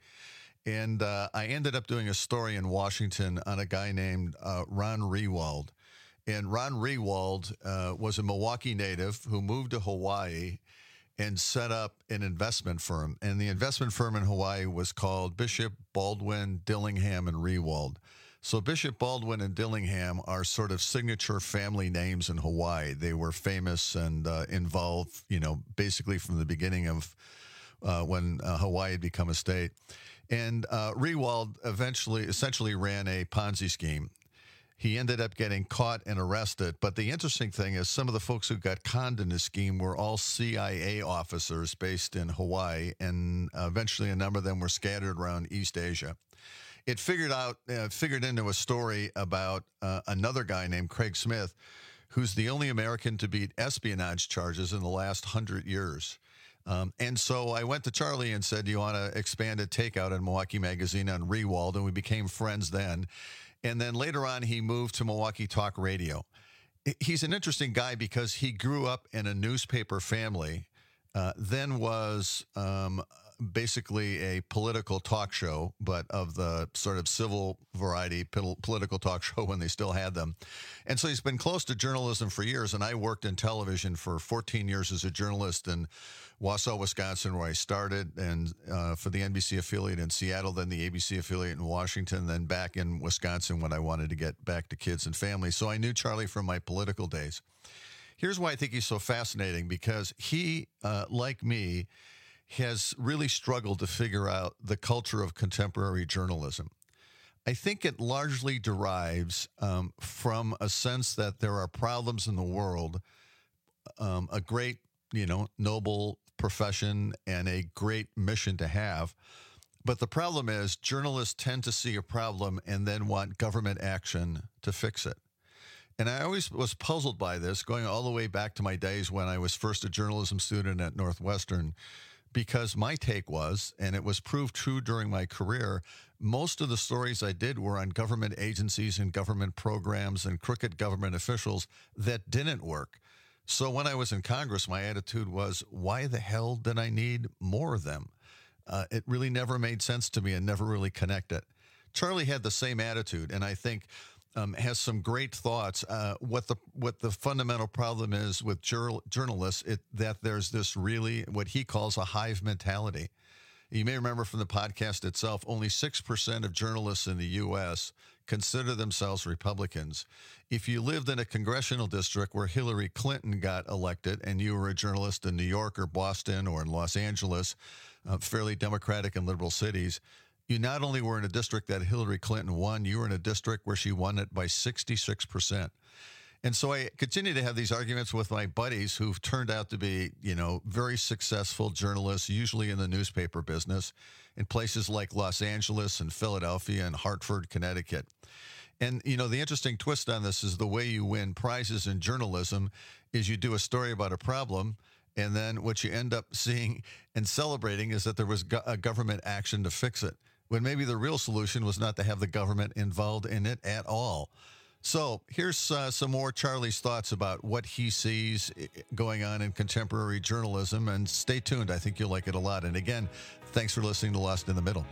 and uh, I ended up doing a story in Washington on a guy named uh, Ron Rewald. And Ron Rewald uh, was a Milwaukee native who moved to Hawaii and set up an investment firm. And the investment firm in Hawaii was called Bishop, Baldwin, Dillingham, and Rewald. So Bishop, Baldwin, and Dillingham are sort of signature family names in Hawaii. They were famous and uh, involved, you know, basically from the beginning of uh, when uh, Hawaii had become a state. And uh, Rewald eventually, essentially ran a Ponzi scheme. He ended up getting caught and arrested. But the interesting thing is some of the folks who got conned in this scheme were all C I A officers based in Hawaii, and uh, eventually a number of them were scattered around East Asia. It figured out, uh, figured into a story about uh, another guy named Craig Smith, who's the only American to beat espionage charges in the last hundred years. Um, and so I went to Charlie and said, do you want to expand a takeout in Milwaukee Magazine on Rewald? And we became friends then. And then later on, he moved to Milwaukee Talk Radio. He's an interesting guy because he grew up in a newspaper family, uh, then was um, basically a political talk show, but of the sort of civil variety political talk show when they still had them. And so he's been close to journalism for years. And I worked in television for fourteen years as a journalist in Wausau, Wisconsin, where I started, and uh, for the N B C affiliate in Seattle, then the A B C affiliate in Washington, then back in Wisconsin when I wanted to get back to kids and families. So I knew Charlie from my political days. Here's why I think he's so fascinating, because he, uh, like me, has really struggled to figure out the culture of contemporary journalism. I think it largely derives um, from a sense that there are problems in the world, um, a great, you know, noble profession and a great mission to have. But the problem is journalists tend to see a problem and then want government action to fix it. And I always was puzzled by this, going all the way back to my days when I was first a journalism student at Northwestern, because my take was, and it was proved true during my career, most of the stories I did were on government agencies and government programs and crooked government officials that didn't work. So when I was in Congress, my attitude was, why the hell did I need more of them? Uh, it really never made sense to me and never really connected. Charlie had the same attitude, and I think um, has some great thoughts. Uh, what the what the fundamental problem is with jur- journalists, it, that there's this really what he calls a hive mentality. You may remember from the podcast itself, only six percent of journalists in the U S consider themselves Republicans. If you lived in a congressional district where Hillary Clinton got elected and you were a journalist in New York or Boston or in Los Angeles, uh, fairly Democratic and liberal cities, you not only were in a district that Hillary Clinton won, you were in a district where she won it by sixty-six percent. And so I continue to have these arguments with my buddies who've turned out to be, you know, very successful journalists, usually in the newspaper business, in places like Los Angeles and Philadelphia and Hartford, Connecticut. And, you know, the interesting twist on this is the way you win prizes in journalism is you do a story about a problem, and then what you end up seeing and celebrating is that there was go- a government action to fix it, when maybe the real solution was not to have the government involved in it at all. So here's uh, some more Charlie's thoughts about what he sees going on in contemporary journalism, and stay tuned. I think you'll like it a lot. And again, thanks for listening to Lost in the Middle.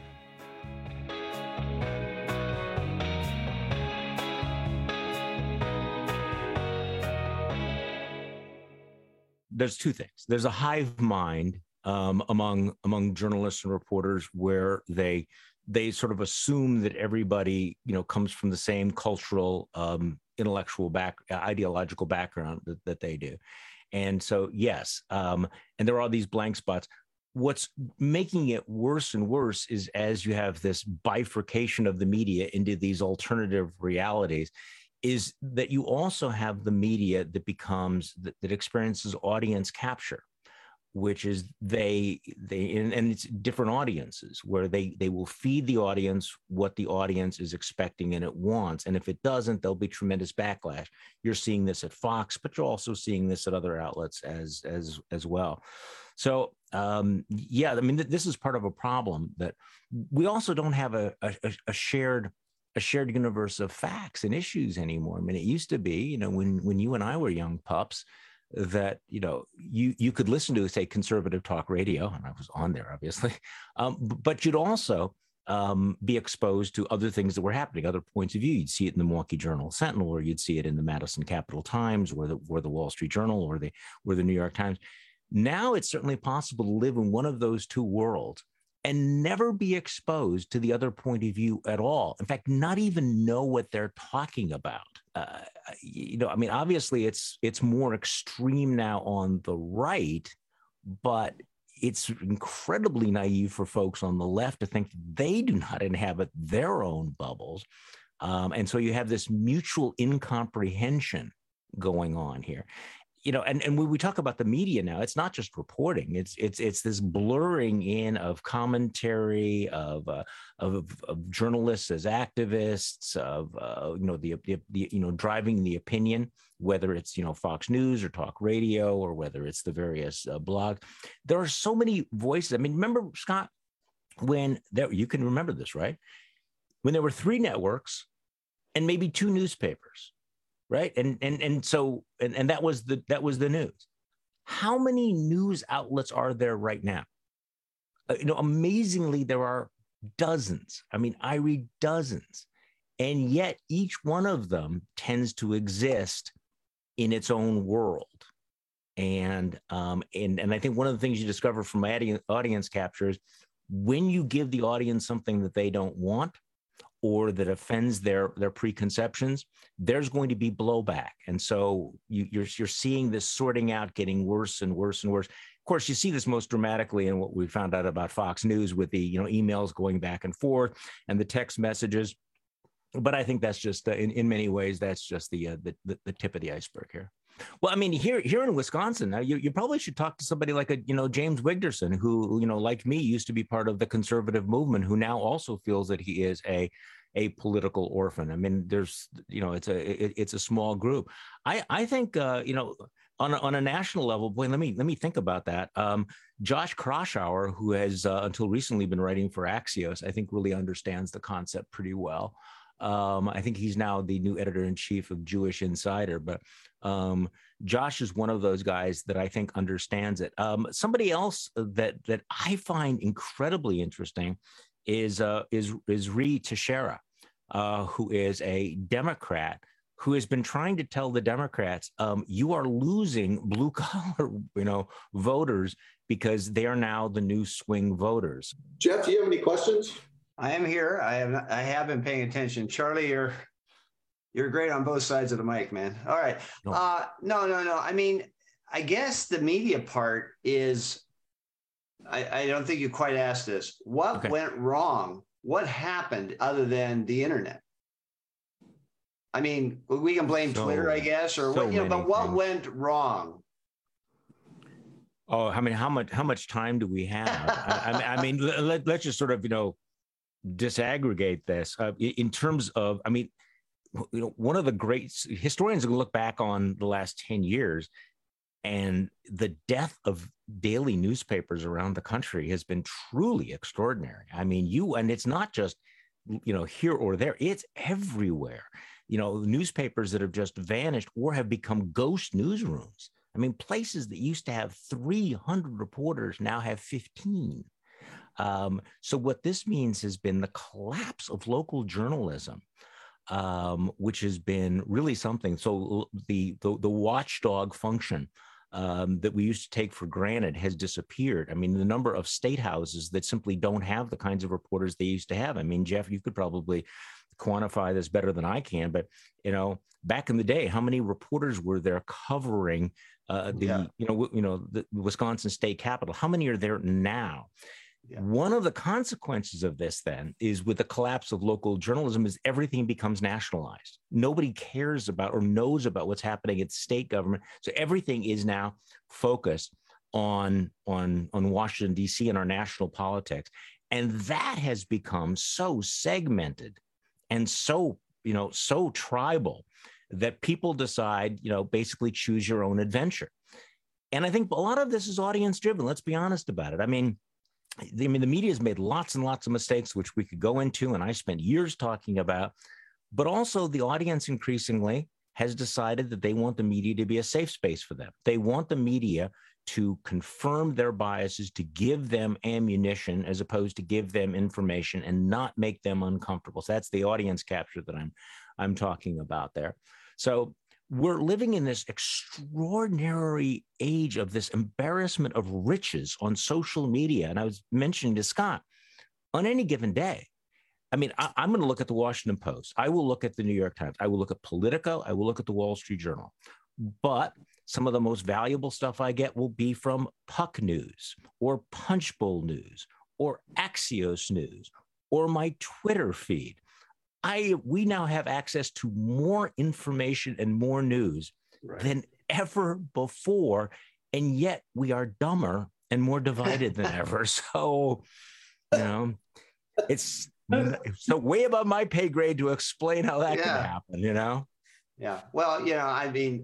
There's two things. There's a hive mind um, among among journalists and reporters where they they sort of assume that everybody, you know, comes from the same cultural, um, intellectual back, ideological background that, that they do. And so, yes, um, and there are these blank spots. What's making it worse and worse is as you have this bifurcation of the media into these alternative realities, is that you also have the media that becomes, that, that experiences audience capture, which is they, they and, and it's different audiences where they, they will feed the audience what the audience is expecting and it wants. And if it doesn't, there'll be tremendous backlash. You're seeing this at Fox, but you're also seeing this at other outlets as, as, as well. So, um, yeah, I mean, th- this is part of a problem that we also don't have a, a, a shared a shared universe of facts and issues anymore. I mean, it used to be, you know, when, when you and I were young pups, that, you know, you, you could listen to, say, conservative talk radio, and I was on there, obviously, um, but you'd also um, be exposed to other things that were happening, other points of view. You'd see it in the Milwaukee Journal Sentinel, or you'd see it in the Madison Capital Times, or the, or the Wall Street Journal, or the, or the New York Times. Now it's certainly possible to live in one of those two worlds and never be exposed to the other point of view at all. In fact, not even know what they're talking about. Uh, you know, I mean, obviously it's it's more extreme now on the right, but it's incredibly naive for folks on the left to think they do not inhabit their own bubbles. Um, and so you have this mutual incomprehension going on here. You know, and, and when we talk about the media now, it's not just reporting. It's it's it's this blurring in of commentary, of uh, of, of journalists as activists, of uh, you know the, the the you know driving the opinion, whether it's you know Fox News or talk radio, or whether it's the various uh, blogs. There are so many voices. I mean, remember, Scott, when there, you can remember this, right? When there were three networks and maybe two newspapers. Right. And and and so and, and that was the that was the news. How many news outlets are there right now? Uh, you know, amazingly, there are dozens. I mean, I read dozens. And yet each one of them tends to exist in its own world. And um, and, and I think one of the things you discover from audience, audience capture is when you give the audience something that they don't want, or that offends their their preconceptions, there's going to be blowback. And so you, you're you're seeing this sorting out getting worse and worse and worse. Of course, you see this most dramatically in what we found out about Fox News with the you know emails going back and forth and the text messages. But I think that's just, uh, in, in many ways, that's just the, uh, the, the the tip of the iceberg here. Well, I mean, here here in Wisconsin, now you, you probably should talk to somebody like a you know James Wigderson, who you know like me used to be part of the conservative movement, who now also feels that he is a a political orphan. I mean, there's you know it's a it, it's a small group. I I think uh, you know on a, on a national level, boy, let me let me think about that. Um, Josh Kraushaar, who has uh, until recently been writing for Axios, I think really understands the concept pretty well. Um, I think he's now the new editor-in-chief of Jewish Insider, but um, Josh is one of those guys that I think understands it. Um, somebody else that that I find incredibly interesting is uh, is is Ree Teixeira. uh, who is a Democrat, who has been trying to tell the Democrats, um, you are losing blue collar, you know, voters because they are now the new swing voters. Jeff, do you have any questions? I am here. I have I have been paying attention. Charlie, you're you're great on both sides of the mic, man. All right. No. Uh, no, no, no. I mean, I guess the media part is, I, I don't think you quite asked this. What Okay. went wrong? What happened other than the internet? I mean, we can blame So- Twitter, I guess, or so what, you know, but many what things. went wrong? Oh, I mean, how much how much time do we have? I, I mean, I mean, let, let, let's just sort of, you know, disaggregate this uh, in in terms of, I mean, you know, one of the great historians are going to look back on the last ten years, and the death of daily newspapers around the country has been truly extraordinary. I mean, you, and it's not just, you know, here or there, it's everywhere. You know, newspapers that have just vanished or have become ghost newsrooms. I mean, places that used to have three hundred reporters now have fifteen. Um, so what this means has been the collapse of local journalism, um, which has been really something. So the the, the watchdog function um, that we used to take for granted has disappeared. I mean, the number of state houses that simply don't have the kinds of reporters they used to have. I mean, Jeff, you could probably quantify this better than I can, but, you know, back in the day, how many reporters were there covering uh, the, Yeah. you know, w- you know, the Wisconsin state capitol? How many are there now? Yeah. One of the consequences of this then is, with the collapse of local journalism, is everything becomes nationalized. Nobody cares about or knows about what's happening at state government. So everything is now focused on, on, on Washington, D C and our national politics. And that has become so segmented and so, you know, so tribal that people decide, you know, basically choose your own adventure. And I think a lot of this is audience driven. Let's be honest about it. I mean, I mean, the media has made lots and lots of mistakes, which we could go into, and I spent years talking about, but also the audience increasingly has decided that they want the media to be a safe space for them. They want the media to confirm their biases, to give them ammunition as opposed to give them information and not make them uncomfortable. So that's the audience capture that I'm, I'm talking about there. So we're living in this extraordinary age of this embarrassment of riches on social media. And I was mentioning to Scott, on any given day, I mean, I, I'm going to look at the Washington Post. I will look at the New York Times. I will look at Politico. I will look at the Wall Street Journal. But some of the most valuable stuff I get will be from Puck News or Punchbowl News or Axios News or my Twitter feed. I we now have access to more information and more news Right. than ever before, and yet we are dumber and more divided than ever. So, you know, it's so way above my pay grade to explain how that Yeah. can happen. You know. Yeah. Well, you know, I mean,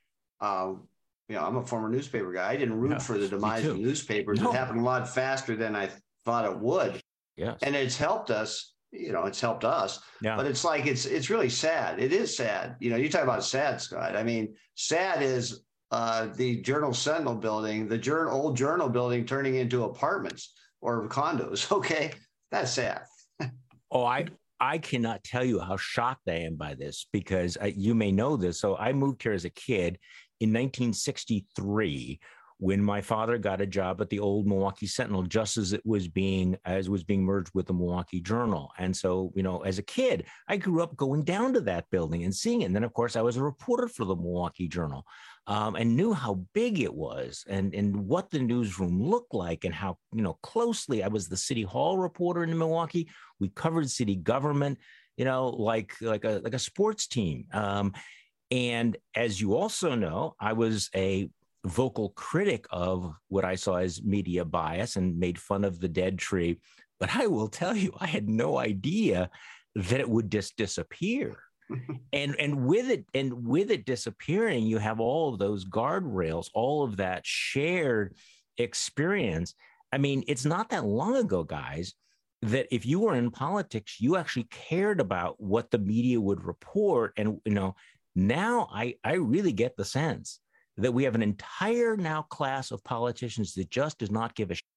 um, you know, I'm a former newspaper guy. I didn't root Yeah, for the me demise too. of newspapers. No. It happened a lot faster than I thought it would. Yes. And it's helped us, you know, it's helped us. Yeah. But it's like, it's it's really sad. It is sad. You know, you talk about sad, Scott. I mean, sad is uh, the Journal Sentinel building, the journal, old Journal building turning into apartments or condos. Okay. That's sad. Oh, I I cannot tell you how shocked I am by this, because I, you may know this. So I moved here as a kid in nineteen sixty-three, when my father got a job at the old Milwaukee Sentinel, just as it was being as was being merged with the Milwaukee Journal. And so, you know, as a kid, I grew up going down to that building and seeing it. And then, of course, I was a reporter for the Milwaukee Journal, um, and knew how big it was and and what the newsroom looked like, and how, you know, closely I was the city hall reporter in Milwaukee. We covered city government, you know, like like a like a sports team. Um, and as you also know, I was a vocal critic of what I saw as media bias and made fun of the dead tree. But I will tell you, I had no idea that it would just disappear. and and with it and with it disappearing, you have all of those guardrails, all of that shared experience. I mean, it's not that long ago, guys, that if you were in politics, you actually cared about what the media would report. And, you know, now I, I really get the sense that we have an entire now class of politicians that just does not give a shit.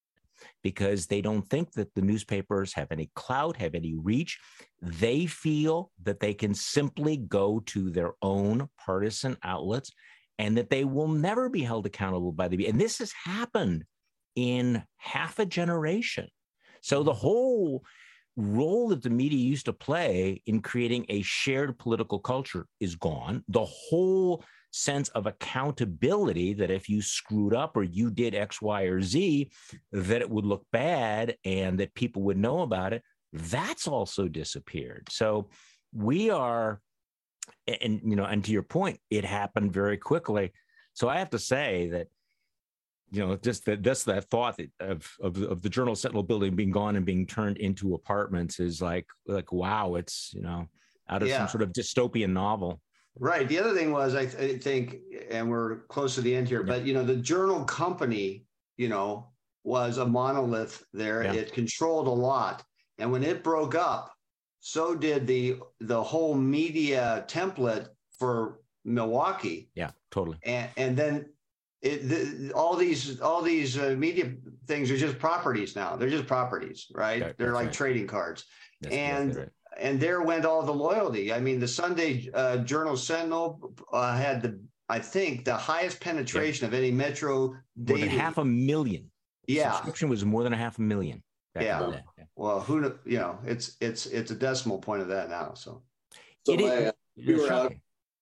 because they don't think that the newspapers have any clout, have any reach. They feel that they can simply go to their own partisan outlets and that they will never be held accountable by the media. And this has happened in half a generation. So the whole role that the media used to play in creating a shared political culture is gone. The whole sense of accountability that if you screwed up or you did X, Y, or Z, that it would look bad and that people would know about it, that's also disappeared. So we are, and you know, and to your point, it happened very quickly. So I have to say that, you know, just that just that thought of, of of the Journal Sentinel building being gone and being turned into apartments is like like wow, it's, you know, out of yeah. some sort of dystopian novel. Right. The other thing was, I, th- I think, and we're close to the end here, yeah. but, you know, the Journal company, you know, was a monolith there. Yeah. It controlled a lot. And when it broke up, so did the the whole media template for Milwaukee. Yeah, totally. And, and then it, the, all these all these uh, media things are just properties now. They're just properties, right? right They're like right. trading cards. That's and right. And there went all the loyalty. I mean, the Sunday uh, Journal Sentinel uh, had the, I think, the highest penetration yeah. of any metro more daily. than half a million. Yeah, subscription was more than a half a million. Yeah. yeah. Well, who kn- you know, it's it's it's a decimal point of that now. So, so it my, is, uh, we were out.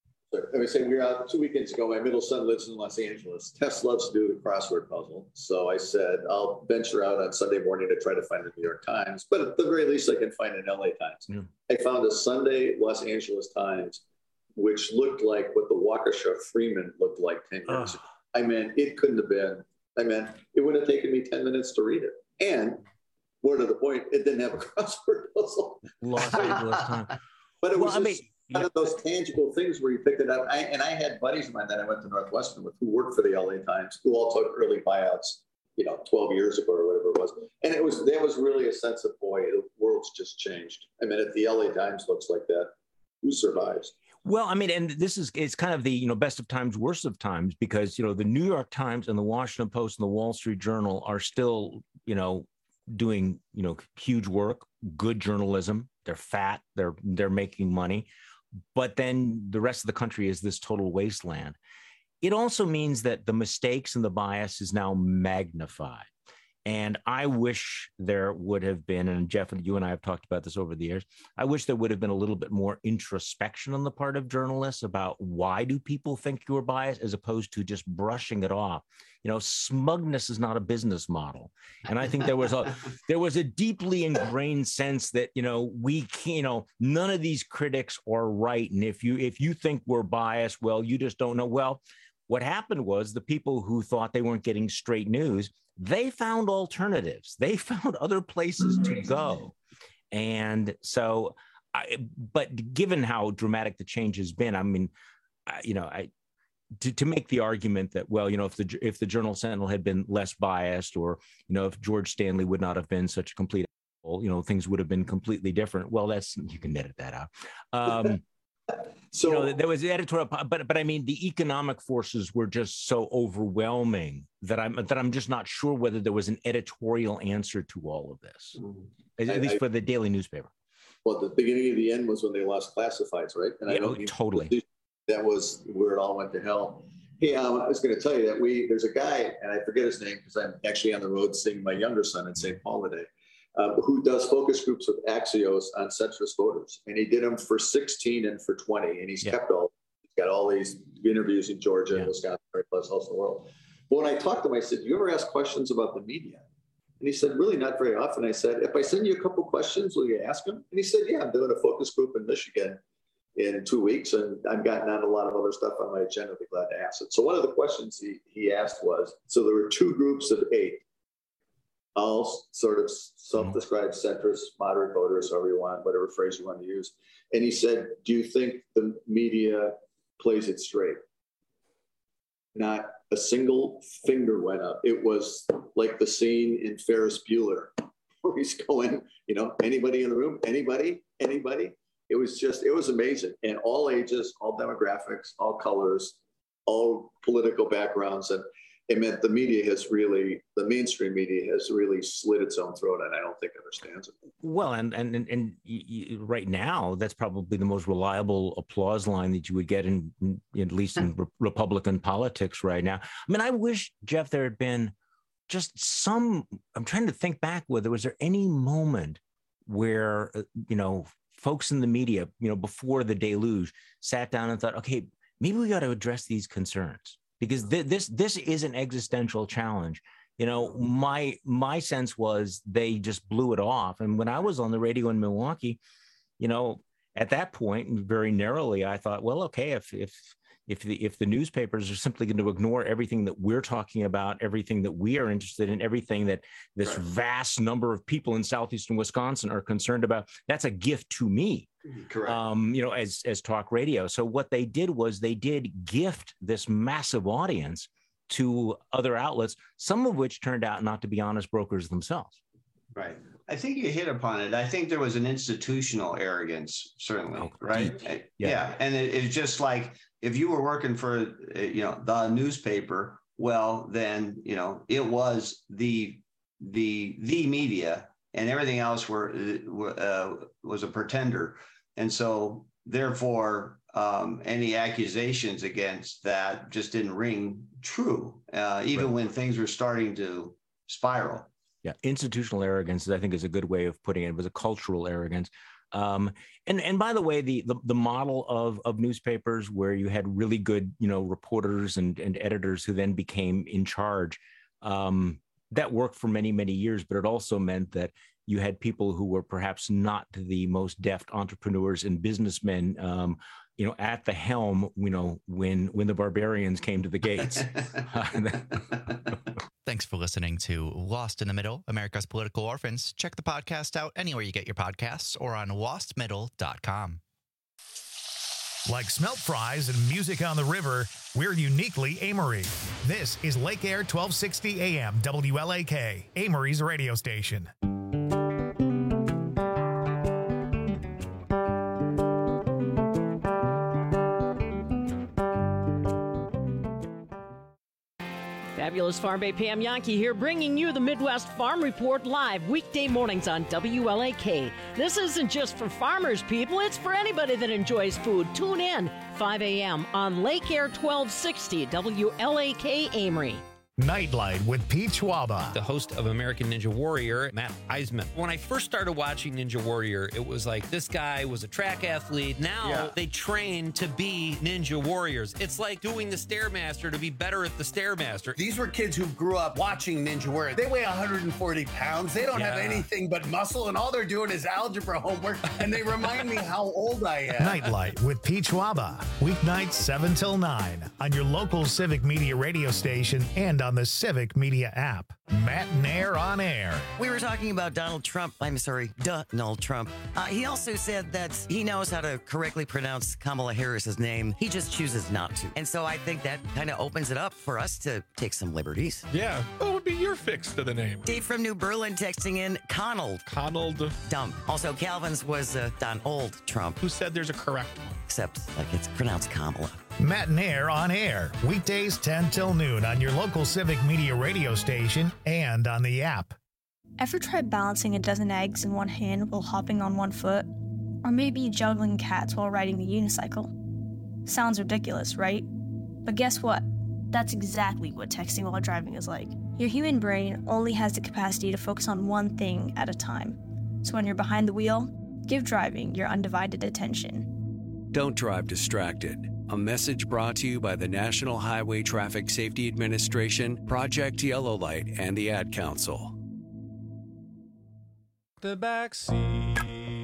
I was saying we were out two weekends ago. My middle son lives in Los Angeles. Tess loves to do the crossword puzzle. So I said, I'll venture out on Sunday morning to try to find the New York Times, but at the very least I can find an L A Times. Yeah. I found a Sunday Los Angeles Times, which looked like what the Waukesha Freeman looked like ten years ago. I mean, it couldn't have been, I mean, it would have taken me ten minutes to read it. And more to the point, it didn't have a crossword puzzle. Los Angeles Times. But it was well, just, I mean, one of those tangible things where you picked it up. I, and I had buddies of mine that I went to Northwestern with who worked for the L A Times, who all took early buyouts, you know, twelve years ago or whatever it was. And it was, there was really a sense of, boy, the world's just changed. I mean, if the L A Times looks like that, who survives? Well, I mean, and this is, it's kind of the, you know, best of times, worst of times, because, you know, the New York Times and the Washington Post and the Wall Street Journal are still, you know, doing, you know, huge work, good journalism. They're fat, they're, they're making money. But then the rest of the country is this total wasteland. It also means that the mistakes and the bias is now magnified. And I wish there would have been, and Jeff, and you and I have talked about this over the years, I wish there would have been a little bit more introspection on the part of journalists about why do people think you're biased, as opposed to just brushing it off. You know, smugness is not a business model. And I think there was a there was a deeply ingrained sense that, you know, we can't, you know, none of these critics are right. And if you if you think we're biased, well, you just don't know. Well, what happened was the people who thought they weren't getting straight news, they found alternatives. They found other places to go. And so, I, but given how dramatic the change has been, I mean, I, you know, I, to, to make the argument that, well, you know, if the if the Journal Sentinel had been less biased, or, you know, if George Stanley would not have been such a complete, you know, things would have been completely different. Well, that's, you can edit that out. Um, so you know, there was the editorial, but but I mean, the economic forces were just so overwhelming that I'm that I'm just not sure whether there was an editorial answer to all of this, at, I, at least I, for the daily newspaper. Well, the beginning of the end was when they lost classifieds, right? And yeah, I don't oh, totally. That was where it all went to hell. Hey, um, I was going to tell you that we there's a guy, and I forget his name because I'm actually on the road seeing my younger son in Saint Paul today. Um, who does focus groups with Axios on centrist voters. And he did them for sixteen and for twenty. And he's yeah. kept all, he's got all these interviews in Georgia, yeah. Wisconsin, every place else in the world. But when I talked to him, I said, do you ever ask questions about the media? And he said, really not very often. I said, if I send you a couple questions, will you ask them? And he said, yeah, I'm doing a focus group in Michigan in two weeks. And I've gotten on a lot of other stuff on my agenda. I'd be glad to ask it. So one of the questions he, he asked was, so there were two groups of eight, all sort of self-described centrist, moderate voters, however you want, whatever phrase you want to use. And he said, do you think the media plays it straight? Not a single finger went up. It was like the scene in Ferris Bueller where he's going, you know, anybody in the room, anybody, anybody. It was just, it was amazing. And all ages, all demographics, all colors, all political backgrounds. And it meant the media has really, the mainstream media has really slit its own throat, and I don't think understands it. Well, and and and, and y- y- right now, that's probably the most reliable applause line that you would get in, in at least in re- Republican politics right now. I mean, I wish, Jeff, there had been just some. I'm trying to think back. Whether was there any moment where uh, you know folks in the media, you know, before the deluge, sat down and thought, okay, maybe we got to address these concerns. Because th- this this is an existential challenge. You know, my my sense was they just blew it off. And when I was on the radio in Milwaukee, you know, at that point, very narrowly, I thought, well, okay, if if if the if the newspapers are simply going to ignore everything that we're talking about, everything that we are interested in, everything that this vast number of people in southeastern Wisconsin are concerned about, that's a gift to me. Correct. Um, you know, as as talk radio. So what they did was they did gift this massive audience to other outlets, some of which turned out not to be honest brokers themselves. Right. I think you hit upon it. I think there was an institutional arrogance, certainly, oh, right? Yeah. yeah. And it, it's just like if you were working for, you know, the newspaper, well, then, you know, it was the the the media, and everything else were uh, was a pretender. And so, therefore, um, any accusations against that just didn't ring true, uh, even right. when things were starting to spiral. Yeah, institutional arrogance, I think, is a good way of putting it. It was a cultural arrogance. Um, and and by the way, the the, the model of, of newspapers where you had really good, you know, reporters and, and editors who then became in charge, um, that worked for many, many years, but it also meant that you had people who were perhaps not the most deft entrepreneurs and businessmen, um, you know, at the helm, you know, when when the barbarians came to the gates. Thanks for listening to Lost in the Middle, America's Political Orphans. Check the podcast out anywhere you get your podcasts or on lost middle dot com. Like smelt fries and music on the river, we're uniquely Amory. This is Lake Air twelve sixty A M W L A K, Amory's radio station. Fabulous Farm Bay Pam Yankee here, bringing you the Midwest Farm Report live weekday mornings on W L A K. This isn't just for farmers, people. It's for anybody that enjoys food. Tune in five a m on Lake Air twelve sixty W L A K Amory. Nightlight with Pete Schwaba. The host of American Ninja Warrior, Matt Eisman. When I first started watching Ninja Warrior, it was like this guy was a track athlete. Now yeah. they train to be Ninja Warriors. It's like doing the Stairmaster to be better at the Stairmaster. These were kids who grew up watching Ninja Warrior. They weigh one hundred forty pounds. They don't yeah. have anything but muscle, and all they're doing is algebra homework, and they remind me how old I am. Nightlight with Pete Schwaba. Weeknights seven till nine on your local Civic Media radio station and on the Civic Media app. Matt Nair on air. We were talking about Donald Trump. I'm sorry, Donald Trump. Uh, he also said that he knows how to correctly pronounce Kamala Harris's name. He just chooses not to. And so I think that kind of opens it up for us to take some liberties. Yeah. What would be your fix to the name? Dave from New Berlin texting in Conald. Conald. Dumb. Also, Calvin's was uh, Donald Trump. Who said there's a correct one? Except like it's pronounced Kamala. Matt Nair on air. Weekdays ten till noon on your local Civic Media radio station and on the app. Ever tried balancing a dozen eggs in one hand while hopping on one foot? Or maybe juggling cats while riding the unicycle? Sounds ridiculous, right? But guess what? That's exactly what texting while driving is like. Your human brain only has the capacity to focus on one thing at a time. So when you're behind the wheel, give driving your undivided attention. Don't drive distracted. A message brought to you by the National Highway Traffic Safety Administration, Project Yellow Light, and the Ad Council. The back seat.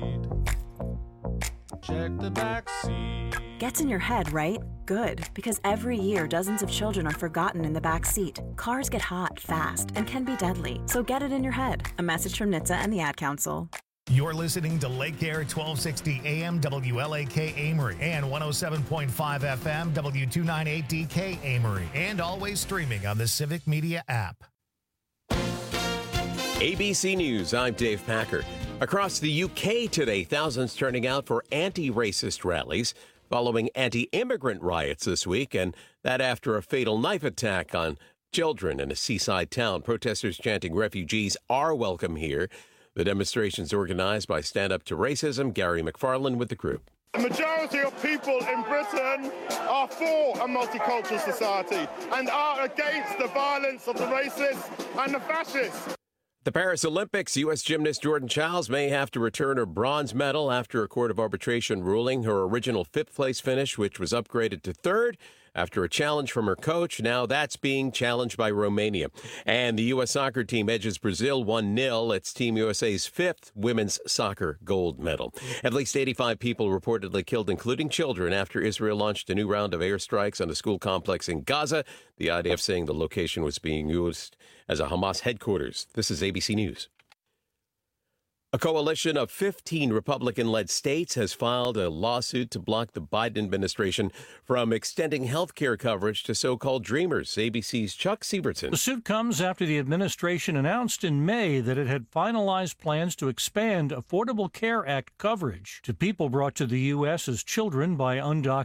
Check the back seat. Gets in your head, right? Good, because every year dozens of children are forgotten in the back seat. Cars get hot fast and can be deadly, so get it in your head. A message from N H T S A and the Ad Council. You're listening to Lake Air twelve sixty A M W L A K Amory and one oh seven point five F M W two ninety-eight D K Amory, and always streaming on the Civic Media app. A B C News, I'm Dave Packer. Across the U K today, thousands turning out for anti-racist rallies following anti-immigrant riots this week, and that after a fatal knife attack on children in a seaside town. Protesters chanting refugees are welcome here. The demonstration's organized by Stand Up to Racism. Gary McFarland with the group. The majority of people in Britain are for a multicultural society and are against the violence of the racists and the fascists. The Paris Olympics, U S gymnast Jordan Chiles may have to return her bronze medal after a court of arbitration ruling her original fifth-place finish, which was upgraded to third after a challenge from her coach. Now that's being challenged by Romania. And the U S soccer team edges Brazil one nil. It's Team U S A's fifth women's soccer gold medal. At least eighty-five people reportedly killed, including children, after Israel launched a new round of airstrikes on a school complex in Gaza. The I D F saying the location was being used as a Hamas headquarters. This is A B C News. A coalition of fifteen Republican-led states has filed a lawsuit to block the Biden administration from extending health care coverage to so-called dreamers. A B C's Chuck Sievertson. The suit comes after the administration announced in May that it had finalized plans to expand Affordable Care Act coverage to people brought to the U S as children by undocumented